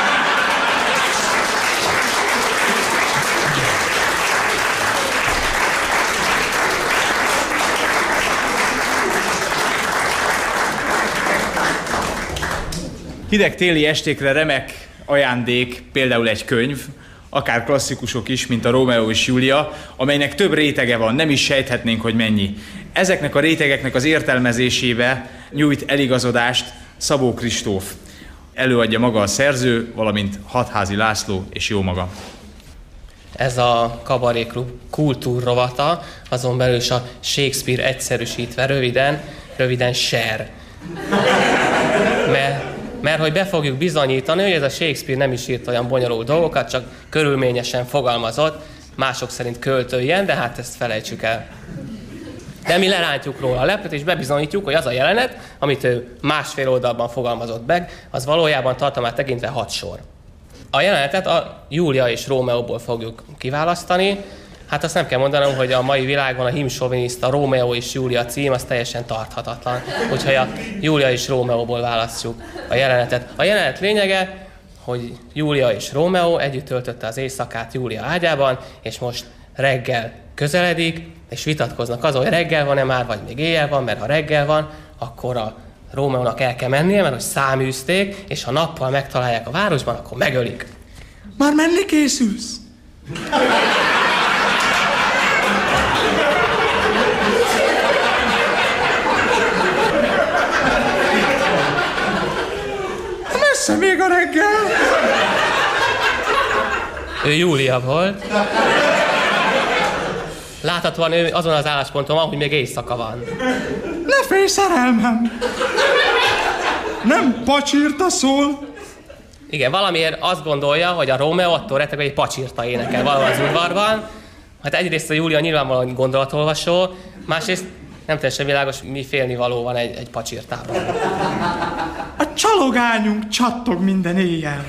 Hideg téli estékre remek ajándék, például egy könyv, akár klasszikusok is, mint a Rómeó és Júlia, amelynek több rétege van, nem is sejthetnénk, hogy mennyi. Ezeknek a rétegeknek az értelmezésébe nyújt eligazodást Szabó Kristóf. Előadja maga a szerző, valamint Hatházi László és jó maga. Ez a Kabaré Klub kultúrrovata, azon belül is a Shakespeare egyszerűsítve, röviden, röviden Sher. Mert Mert hogy be fogjuk bizonyítani, hogy ez a Shakespeare nem is írt olyan bonyolult dolgokat, csak körülményesen fogalmazott, mások szerint költő ilyen, de hát ezt felejtsük el. De mi lerántjuk róla a leplet, és bebizonyítjuk, hogy az a jelenet, amit ő másfél oldalban fogalmazott meg, az valójában tartalmát tekintve hat sor. A jelenetet a Júlia és Rómeóból fogjuk kiválasztani. Hát azt nem kell mondanom, hogy a mai világban a himsoviniszta Rómeó és Júlia cím az teljesen tarthatatlan. Úgyhogy a Júlia és Rómeóból választjuk a jelenetet. A jelenet lényege, hogy Júlia és Rómeó együtt töltötte az éjszakát Júlia ágyában, és most reggel közeledik, és vitatkoznak azon, hogy reggel van-e már, vagy még éjjel van, mert ha reggel van, akkor a Rómeónak el kell mennie, mert hogy száműzték, és ha nappal megtalálják a városban, akkor megölik. Már menni készülsz? Messze még a reggel. Ő Júlia volt. Láthatóan ő azon az állásponton van, hogy még éjszaka van. Ne félj, szerelmem! Nem pacsirta szól. Igen, valamiért azt gondolja, hogy a Rómeó attól retteg, hogy egy pacsirta énekel valahol az udvarban. Hát egyrészt a Júlia nyilvánvalóan gondolatolvasó, másrészt nem teljesen világos, mi félnivaló van egy, egy pacsirtában. A csalogányunk csattog minden éjjel.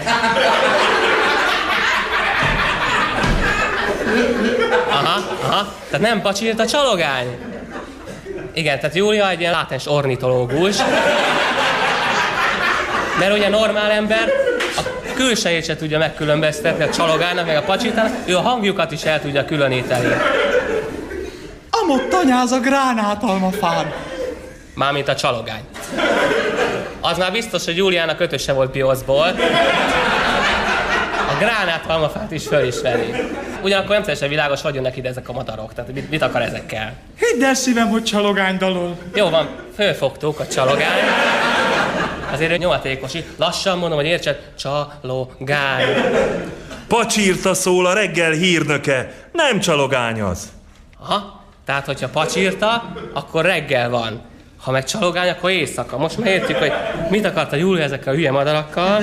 Aha, aha, tehát nem pacsirt a csalogány. Igen, tehát Júlia egy ilyen látens ornitológus. Mert ugye normál ember a külsejét se tudja megkülönböztetni a csalogánynak, meg a pacsirtának, ő a hangjukat is el tudja különíteni. Amott tanyáz a gránátalmafán. Mármint a csalogány. Az már biztos, hogy Júliának ötöse volt Pioszból. a gránáthalmafát is fölismeri. Ugyanakkor nem teljesen világos, hogy jönnek ide ezek a madarak, tehát mit, mit akar ezekkel. Hidd el szívem, hogy csalogány dalol. Jó van, fölfogtuk a csalogány. Azért ő nyomatékos, lassan mondom, hogy értsed, csalogány. Pacsirta szól a reggel hírnöke, nem csalogány az. Aha, tehát hogyha pacsirta, akkor reggel van. Ha meg csalogány, akkor éjszaka. Most már értjük, hogy mit akart a Júlia ezekkel a hülye madarakkal.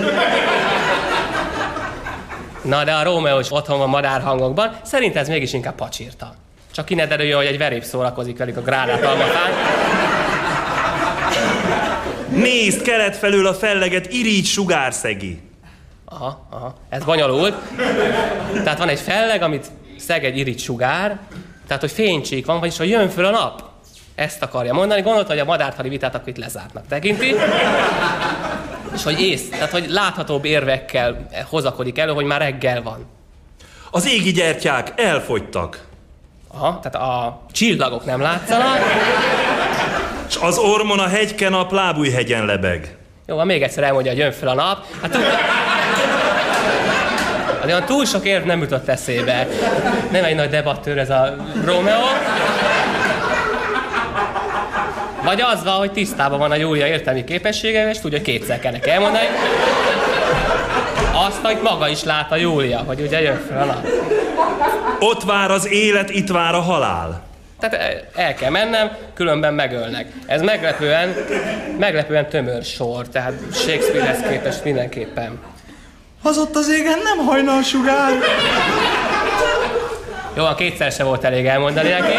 Na, de a Rómeó is otthon van madárhangokban, szerintem ez mégis inkább pacsirta. Csak ki ne derüljön, hogy egy verép szórakozik velük a gránátalmafán. Nézd kelet felől a felleget, irigy sugárszegi. Aha, aha, ez bonyolult. Tehát van egy felleg, amit szeg egy irigy sugár, tehát hogy fénycsík van, vagyis hogy jön föl a nap. Ezt akarja mondani, gondolta, hogy a madártali vitát akkor itt lezártnak tekinti. És hogy ész, tehát hogy láthatóbb érvekkel hozakodik elő, hogy már reggel van. Az égi gyertyák elfogytak. Aha, tehát a csillagok nem látszanak. És az ormon a hegyken a Plábújhegyen lebeg. Jó, van, még egyszer elmondja, hogy jön föl a nap. Hát túl... Olyan túl sok érv nem jutott eszébe. Nem egy nagy debattőr ez a Rómeó. Vagy az van, hogy tisztában van a Júlia értelmi képességeivel, és tudja, hogy kétszer kell neki elmondani. Azt, hogy maga is lát a Júlia, hogy ugye jön föl a nap. Ott vár az élet, itt vár a halál. Tehát el kell mennem, különben megölnek. Ez meglepően, meglepően tömör sor, tehát Shakespeare-hez képest mindenképpen. Az ott az égen nem hajnal sugár. Jó, a kétszer se volt elég elmondani neki.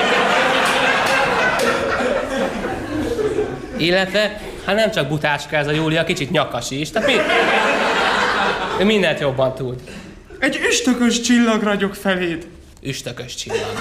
Illetve, hát nem csak butácska ez a Júlia, kicsit nyakas is. Tehát mi... Ő mindent jobban tud. Egy üstökös csillag ragyog feléd. Üstökös csillag.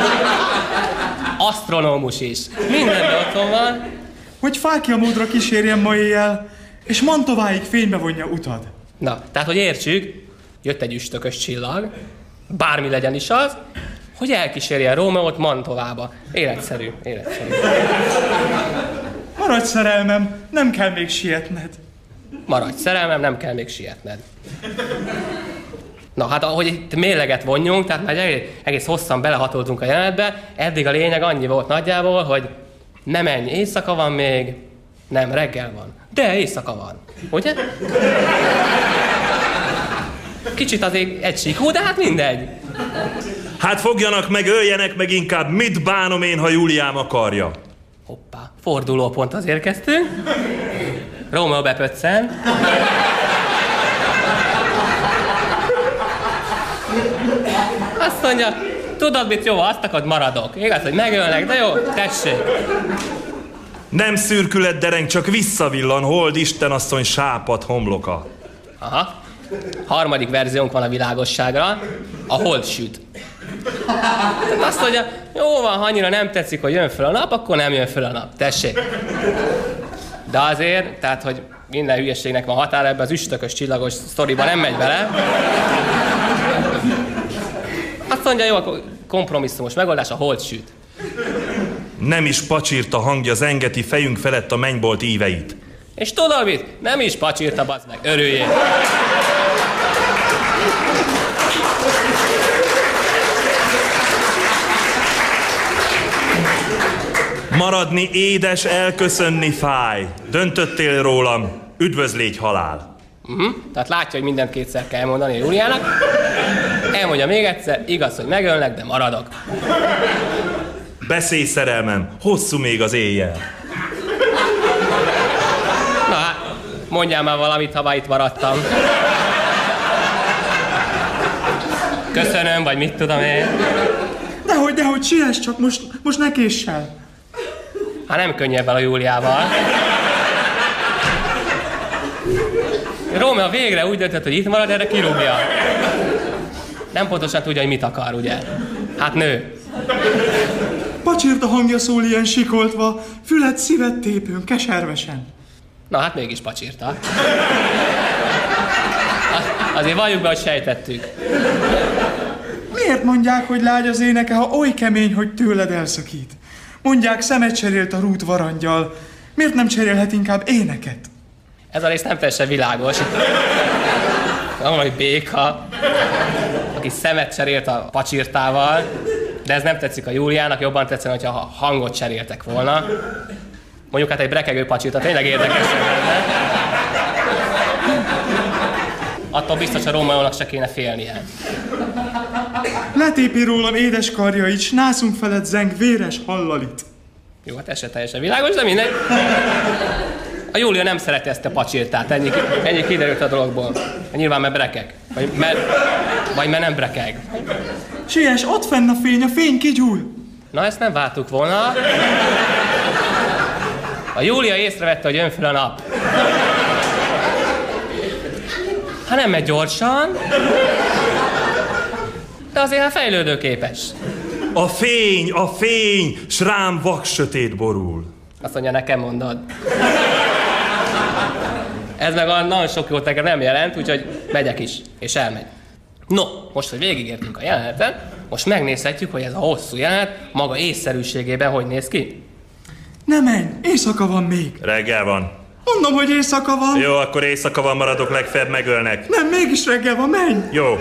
Asztronómus is. Mindenben otthon van. Hogy fákja módra kísérjen ma éjjel, és Mantováig fénybe vonja utad. Na, tehát hogy értsük, jött egy üstökös csillag, bármi legyen is az, hogy elkísérje Rómeót Mantovába. Életszerű, életszerű. Maradj szerelmem, nem kell még sietned. Maradj szerelmem, nem kell még sietned. Na hát ahogy itt mérleget vonjunk, tehát már egész, egész hosszan belehatoltunk a jelenetbe, eddig a lényeg annyi volt nagyjából, hogy nem menj, éjszaka van még, nem, reggel van. De éjszaka van, ugye? Kicsit azért egysíkú, de hát mindegy. Hát fogjanak meg, öljenek meg inkább, mit bánom én, ha Júliám akarja. Hoppá, fordulóponthoz érkeztünk. Rómeó bepöccen. Azt mondja, tudod mit, jó, azt akad, maradok. Igaz, hogy megölnek, de jó, tessék. Nem szürkület dereng, csak visszavillan, hold Istenasszony sápad homloka. Aha. Harmadik verziónk van a világosságra, a hold süt. Tehát azt mondja, jó van, ha annyira nem tetszik, hogy jön föl a nap, akkor nem jön föl a nap. Tessék. De azért, tehát, hogy minden hülyeségnek van határa, ebbe az üstökös csillagos sztoriba nem megy bele. Azt mondja, jó, akkor kompromisszumos megoldás, a hold süt. Nem is pacsírta hangja zengeti fejünk felett a mennybolt íveit. És tudod mit? Nem is pacsírta, bazd meg, örüljél. Maradni édes, elköszönni fáj. Döntöttél rólam, üdvözlégy halál. Uh-huh. Tehát látja, hogy mindent kétszer kell mondani a Júliának. Elmondja még egyszer, igaz, hogy megölnek, de maradok. Beszélj, szerelmem, hosszú még az éjjel. Na hát, mondjál már valamit, ha már itt maradtam. Köszönöm, vagy mit tudom én. Dehogy, dehogy, siess csak, most, most ne késsel. Hát nem könnyebb el a Júliával. Rómeó végre úgy döntött, hogy itt marad, erre kirúgja. Nem pontosan tudja, hogy mit akar, ugye? Hát nő. Pacsirta hangja szól ilyen sikoltva, fület szívet tépőn, keservesen. Na hát mégis pacsirta. Azért valljuk be, hogy sejtettük. Miért mondják, hogy lágy az éneke, ha oly kemény, hogy tőled elszakít? Mondják, szemet cserélt a rút varangyal. Miért nem cserélhet inkább éneket? Ez a rész nem teljesen világos. Van valami béka. aki szemet cserélt a pacsirtával, de ez nem tetszik a Júliának, jobban tetszene, hogyha hangot cseréltek volna. Mondjuk hát egy brekegő pacsirta tényleg érdekesebb lenne. Attól biztos a Rómeónak se kéne félnie. Letépi rólam édes karjait, s nászunk felett zeng véres hallalit. Jó, hát ez se teljesen világos, de mindegy. A Júlia nem szereti ezt a pacsirtát, ennyi, ennyi kiderült a dologból. Nyilván mert brekeg. Vagy mert, vagy mert nem brekeg. Siess, ott fenn a fény, a fény kigyúl. Na, ezt nem vártuk volna. A Júlia észrevette, hogy jön fel a nap. Hát nem megy gyorsan, de azért hát fejlődőképes. A fény, a fény, s rám vak sötét borul. Azt mondja, nekem mondod. Ez meg a nagyon sok jót nekem nem jelent, úgyhogy megyek is, és elmegy. No, most, hogy végigértünk a jeleneten, most megnézhetjük, hogy ez a hosszú jelenet maga észszerűségében hogy néz ki. Ne menj, éjszaka van még. Reggel van. Mondom, hogy éjszaka van. Jó, akkor éjszaka van, maradok, legfeljebb megölnek. Nem, mégis reggel van, menj. Jó.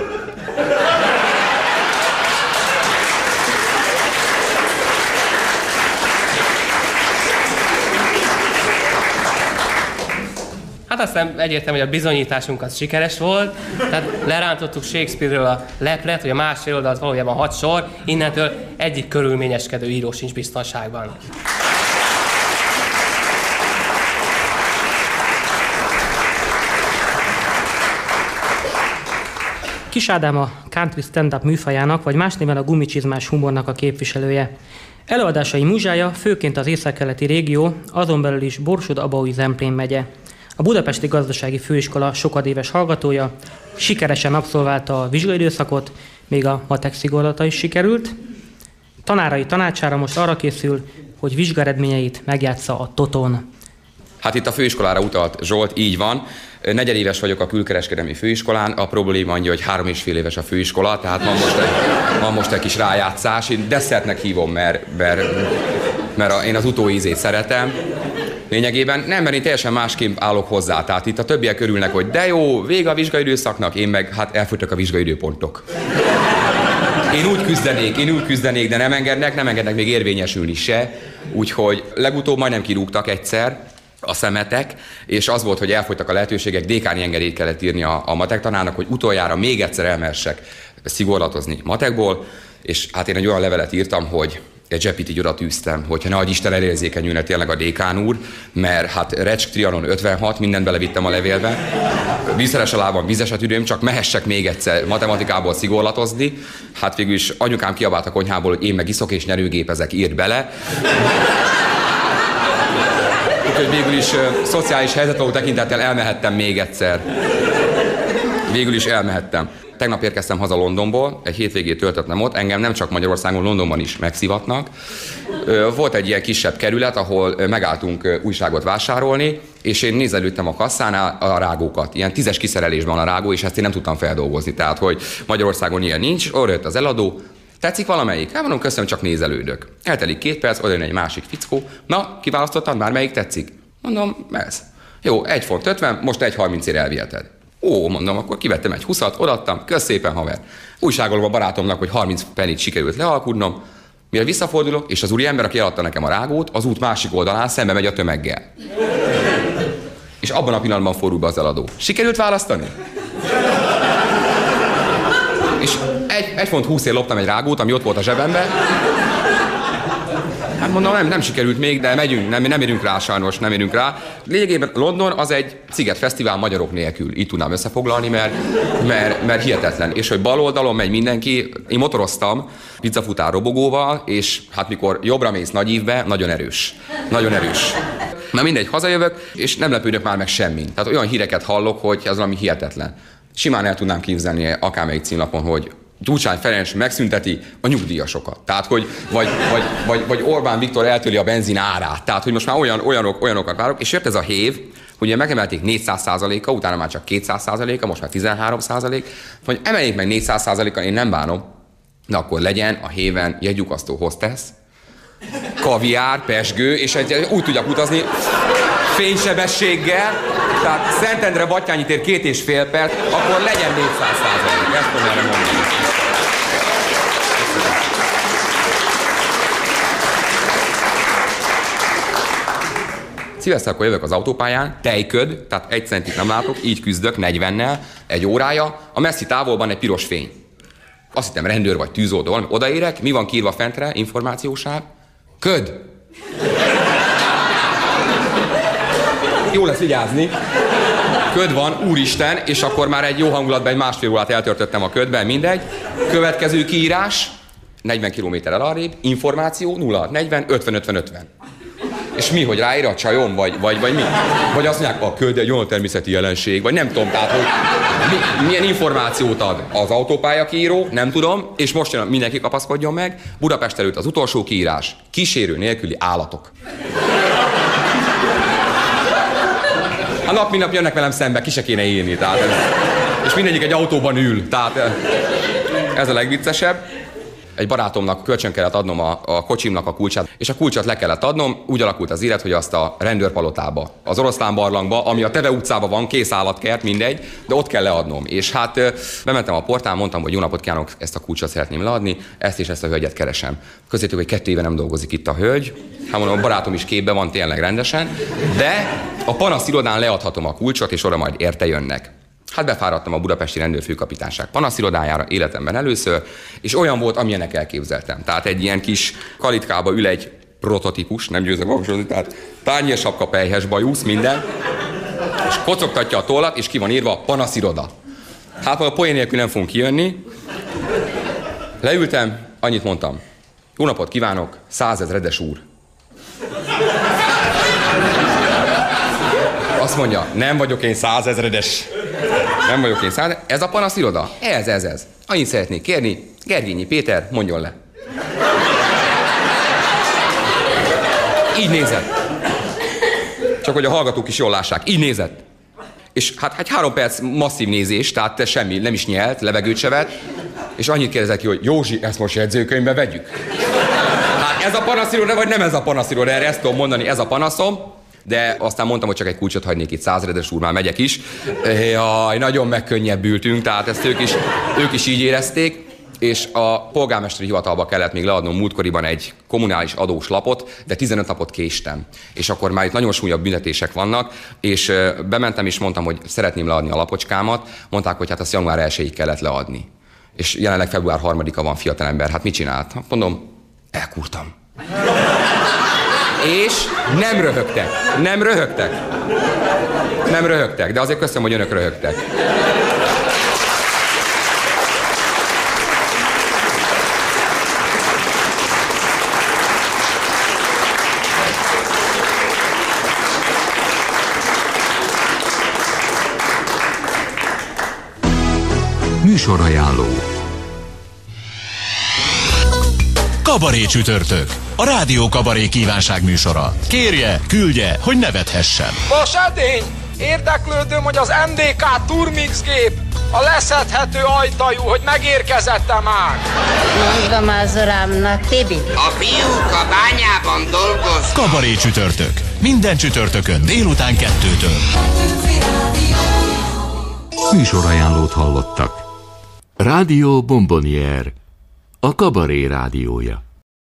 Hát aztán egyértelmű, hogy a bizonyításunk az sikeres volt, tehát lerántottuk Shakespeare-ről a leplet, hogy a másfél oldalt valójában hat sor, innentől egyik körülményeskedő író sincs biztonságban. Kis Ádám a country stand-up műfajának, vagy más néven a gumicsizmás humornak a képviselője. Előadásai múzsája főként az északkeleti régió, azon belül is Borsod-Abaúj-Zemplén megye. A Budapesti Gazdasági Főiskola sokadéves hallgatója, sikeresen abszolválta a vizsgaidőszakot, még a matek szigorlata is sikerült. Tanárai tanácsára most arra készül, hogy vizsgaeredményeit megjátsza a toton. Hát itt a főiskolára utalt Zsolt, így van. Negyedéves vagyok a külkereskedelmi főiskolán, a probléma annyi, hogy három és fél éves a főiskola, tehát van most egy, van most egy kis rájátszás. Én desszertnek hívom, mert, mert, mert a, én az utóízét szeretem. Lényegében nem, mert én teljesen másképp állok hozzá. Tehát itt a többiek örülnek, hogy de jó, vége a vizsgaidőszaknak, én meg hát elfogytak a vizsgaidőpontok. Én úgy küzdenék, én úgy küzdenék, de nem engednek, nem engednek még érvényesülni se. Úgyhogy legutóbb majdnem kirúgtak egyszer a szemetek, és az volt, hogy elfogytak a lehetőségek, dékáni engedélyt kellett írni a, a matek tanárnak, hogy utoljára még egyszer elmehessek szigorlatozni matekból, és hát én egy olyan levelet írtam, hogy egy zsepit így oda tűztem, hogyha nehogy Isten elérzékenyülne tényleg a dékán úr, mert hát Recsk Trianon ötvenhat, mindent belevittem a levélbe, vízszeres a lábam, vízes a tüdőm, csak mehessek még egyszer matematikából szigorlatozni. Hát végül is anyukám kiabált a konyhából, hogy én meg iszok és nyerőgépezek, írt bele. Úgyhogy végül is uh, szociális helyzetvaló tekintettel elmehettem még egyszer. Végül is elmehettem. Tegnap érkeztem haza Londonból, egy hétvégét töltöttem ott, engem nem csak Magyarországon, Londonban is megszivatnak. Volt egy ilyen kisebb kerület, ahol megálltunk újságot vásárolni, és én nézelődtem a kasszánál a rágókat. Ilyen tízes kiszerelésben a rágó, és ezt én nem tudtam feldolgozni. Tehát, hogy Magyarországon ilyen nincs, orra jött az eladó, tetszik valamelyik? Hát mondom, köszönöm, csak nézelődök. Eltelik két perc, oda jön egy másik fickó. Na, kiválasztottad már, melyik tetszik? Mondom, ez. Jó, egy font ötven, most egy harmincért elviheted. Ó, mondom, akkor kivettem egy huszat, odaadtam, kösz szépen, haver. Újságolom a barátomnak, hogy harminc pennit sikerült lealkudnom, mire visszafordulok, és az úriember, aki eladta nekem a rágót, az út másik oldalán szembe megy a tömeggel. És abban a pillanatban fordul be az eladó. Sikerült választani? És egy, egy font húszért loptam egy rágót, ami ott volt a zsebembe. Hát mondom, nem, nem sikerült még, de megyünk, nem, nem érünk rá sajnos, nem érünk rá. Lényegében London az egy cigetfesztivál magyarok nélkül, így tudnám összefoglalni, mert, mert, mert hihetetlen. És hogy bal oldalon megy mindenki, én motoroztam pizzafutár robogóval, és hát mikor jobbra mész Nagyívbe, nagyon erős. Nagyon erős. Na mindegy, hazajövök, és nem lepődök már meg semmin. Tehát olyan híreket hallok, hogy ez valami hihetetlen. Simán el tudnám képzelni akármelyik címlapon, hogy Gyurcsány Ferenc megszünteti a nyugdíjasokat. Tehát, hogy vagy, vagy, vagy, vagy Orbán Viktor eltöli a benzin árát. Tehát, hogy most már olyan, olyanok, olyanokat várok, és jött ez a hév, hogy megemelték négyszáz százaléka, utána már csak kétszáz százaléka, most már tizenhárom százalék, hogy emeljék meg négyszáz százaléka, én nem bánom, de akkor legyen a héven jegyukasztó hostess, kaviár, pezsgő, és egy, úgy tudjak utazni, fénysebességgel, tehát Szentendre Battyányi tér két és fél perc, akkor legyen négyszáz százalék. Ezt tudom erre mondani. Szívesztel, akkor jövök az autópályán, tejköd, tehát egy centit nem látok, így küzdök negyvennel, egy órája, a messzi távolban egy piros fény. Azt hittem rendőr vagy tűzoltó valami. Odaérek, mi van kiírva fentre, információsáv? Köd. Jó lesz vigyázni. Köd van, úristen, és akkor már egy jó hangulatban egy másfél órát eltöltöttem a ködben, mindegy. Következő kiírás, negyven kilométerrel arrébb, információ, nulla negyven, ötven ötven ötven. És mi, hogy ráír a csajom, vagy, vagy, vagy mi? Vagy azt mondják, a köd egy olyan természeti jelenség, vagy nem tudom, tehát, hogy mi, milyen információt ad az autópálya kiíró, nem tudom, és most jön, mindenki kapaszkodjon meg, Budapest előtt az utolsó kiírás, kísérő nélküli állatok. A nap mint nap jönnek velem szembe, ki se kéne írni, tehát ez, és mindegyik egy autóban ül, tehát ez a legviccesebb. Egy barátomnak kölcsön kellett adnom a, a kocsimnak a kulcsát, és a kulcsot le kellett adnom, úgy alakult az élet, hogy azt a rendőrpalotába, az Oroszlán barlangba, ami a Teve utcában van, kész állatkert, mindegy, de ott kell leadnom. És hát bementem a portán, mondtam, hogy jó napot kívánok, ezt a kulcsot szeretném leadni, ezt és ezt a hölgyet keresem. Közétük, hogy kettő éve nem dolgozik itt a hölgy, hát mondom, a barátom is képbe van tényleg rendesen, de a panaszirodán leadhatom a kulcsot, és oda majd érte jönnek. Hát befáradtam a budapesti rendőrfőkapitányság panaszirodájára életemben először, és olyan volt, amilyenek elképzeltem. Tehát egy ilyen kis kalitkába ül egy prototípus, nem győzök magasodni, tehát tányérsapka, pelyhes bajusz, minden, és kocogtatja a tollat, és ki van írva panasziroda. Hát a poén nélkül nem fogunk kijönni. Leültem, annyit mondtam. Jó napot kívánok, százezredes úr. Azt mondja, nem vagyok én százezredes. Nem vagyok én száz. Ez a panasziroda? Ez, ez, ez. Annyit szeretnék kérni, Gergényi Péter, mondjon le. Így nézett. Csak hogy a hallgatók is jól lássák. Így nézett. És hát egy három perc masszív nézés, tehát semmi, nem is nyelt, levegőt se vett. És annyit kérdezett ki, hogy Józsi, ezt most jegyzőkönyvbe vegyük. Hát ez a panasziroda, vagy nem ez a panasziroda? Erre ezt tudom mondani, ez a panaszom. De aztán mondtam, hogy csak egy kulcsot hagynék itt, százezredes úr, már megyek is. Jaj, nagyon megkönnyebbültünk, tehát ezt ők is, ők is így érezték. És a polgármesteri hivatalba kellett még leadnom múltkoriban egy kommunális adós lapot, de tizenöt napot késtem. És akkor már itt nagyon súlyabb büntetések vannak, és bementem és mondtam, hogy szeretném leadni a lapocskámat. Mondták, hogy hát azt január elsejéig kellett leadni. És jelenleg február harmadika van, fiatalember, hát mit csinált? Mondom, elkurtam. És nem röhögtek. Nem röhögtek. Nem röhögtek, de azért köszönöm, hogy önök röhögtek. Műsorajánló. Kabaré csütörtök. A Rádió Kabaré kívánság műsora. Kérje, küldje, hogy nevethessen. Vas edény! Érdeklődöm, hogy az em dé ká Turmix gép, a leszedhető ajtajú, hogy megérkezett-e már? Mondom az urámnak, Tibi. A fiúk a bányában dolgoznak. Kabaré csütörtök. Minden csütörtökön délután kettőtől. Műsorajánlót hallottak. Rádió Bombonier, a Kabaré rádiója.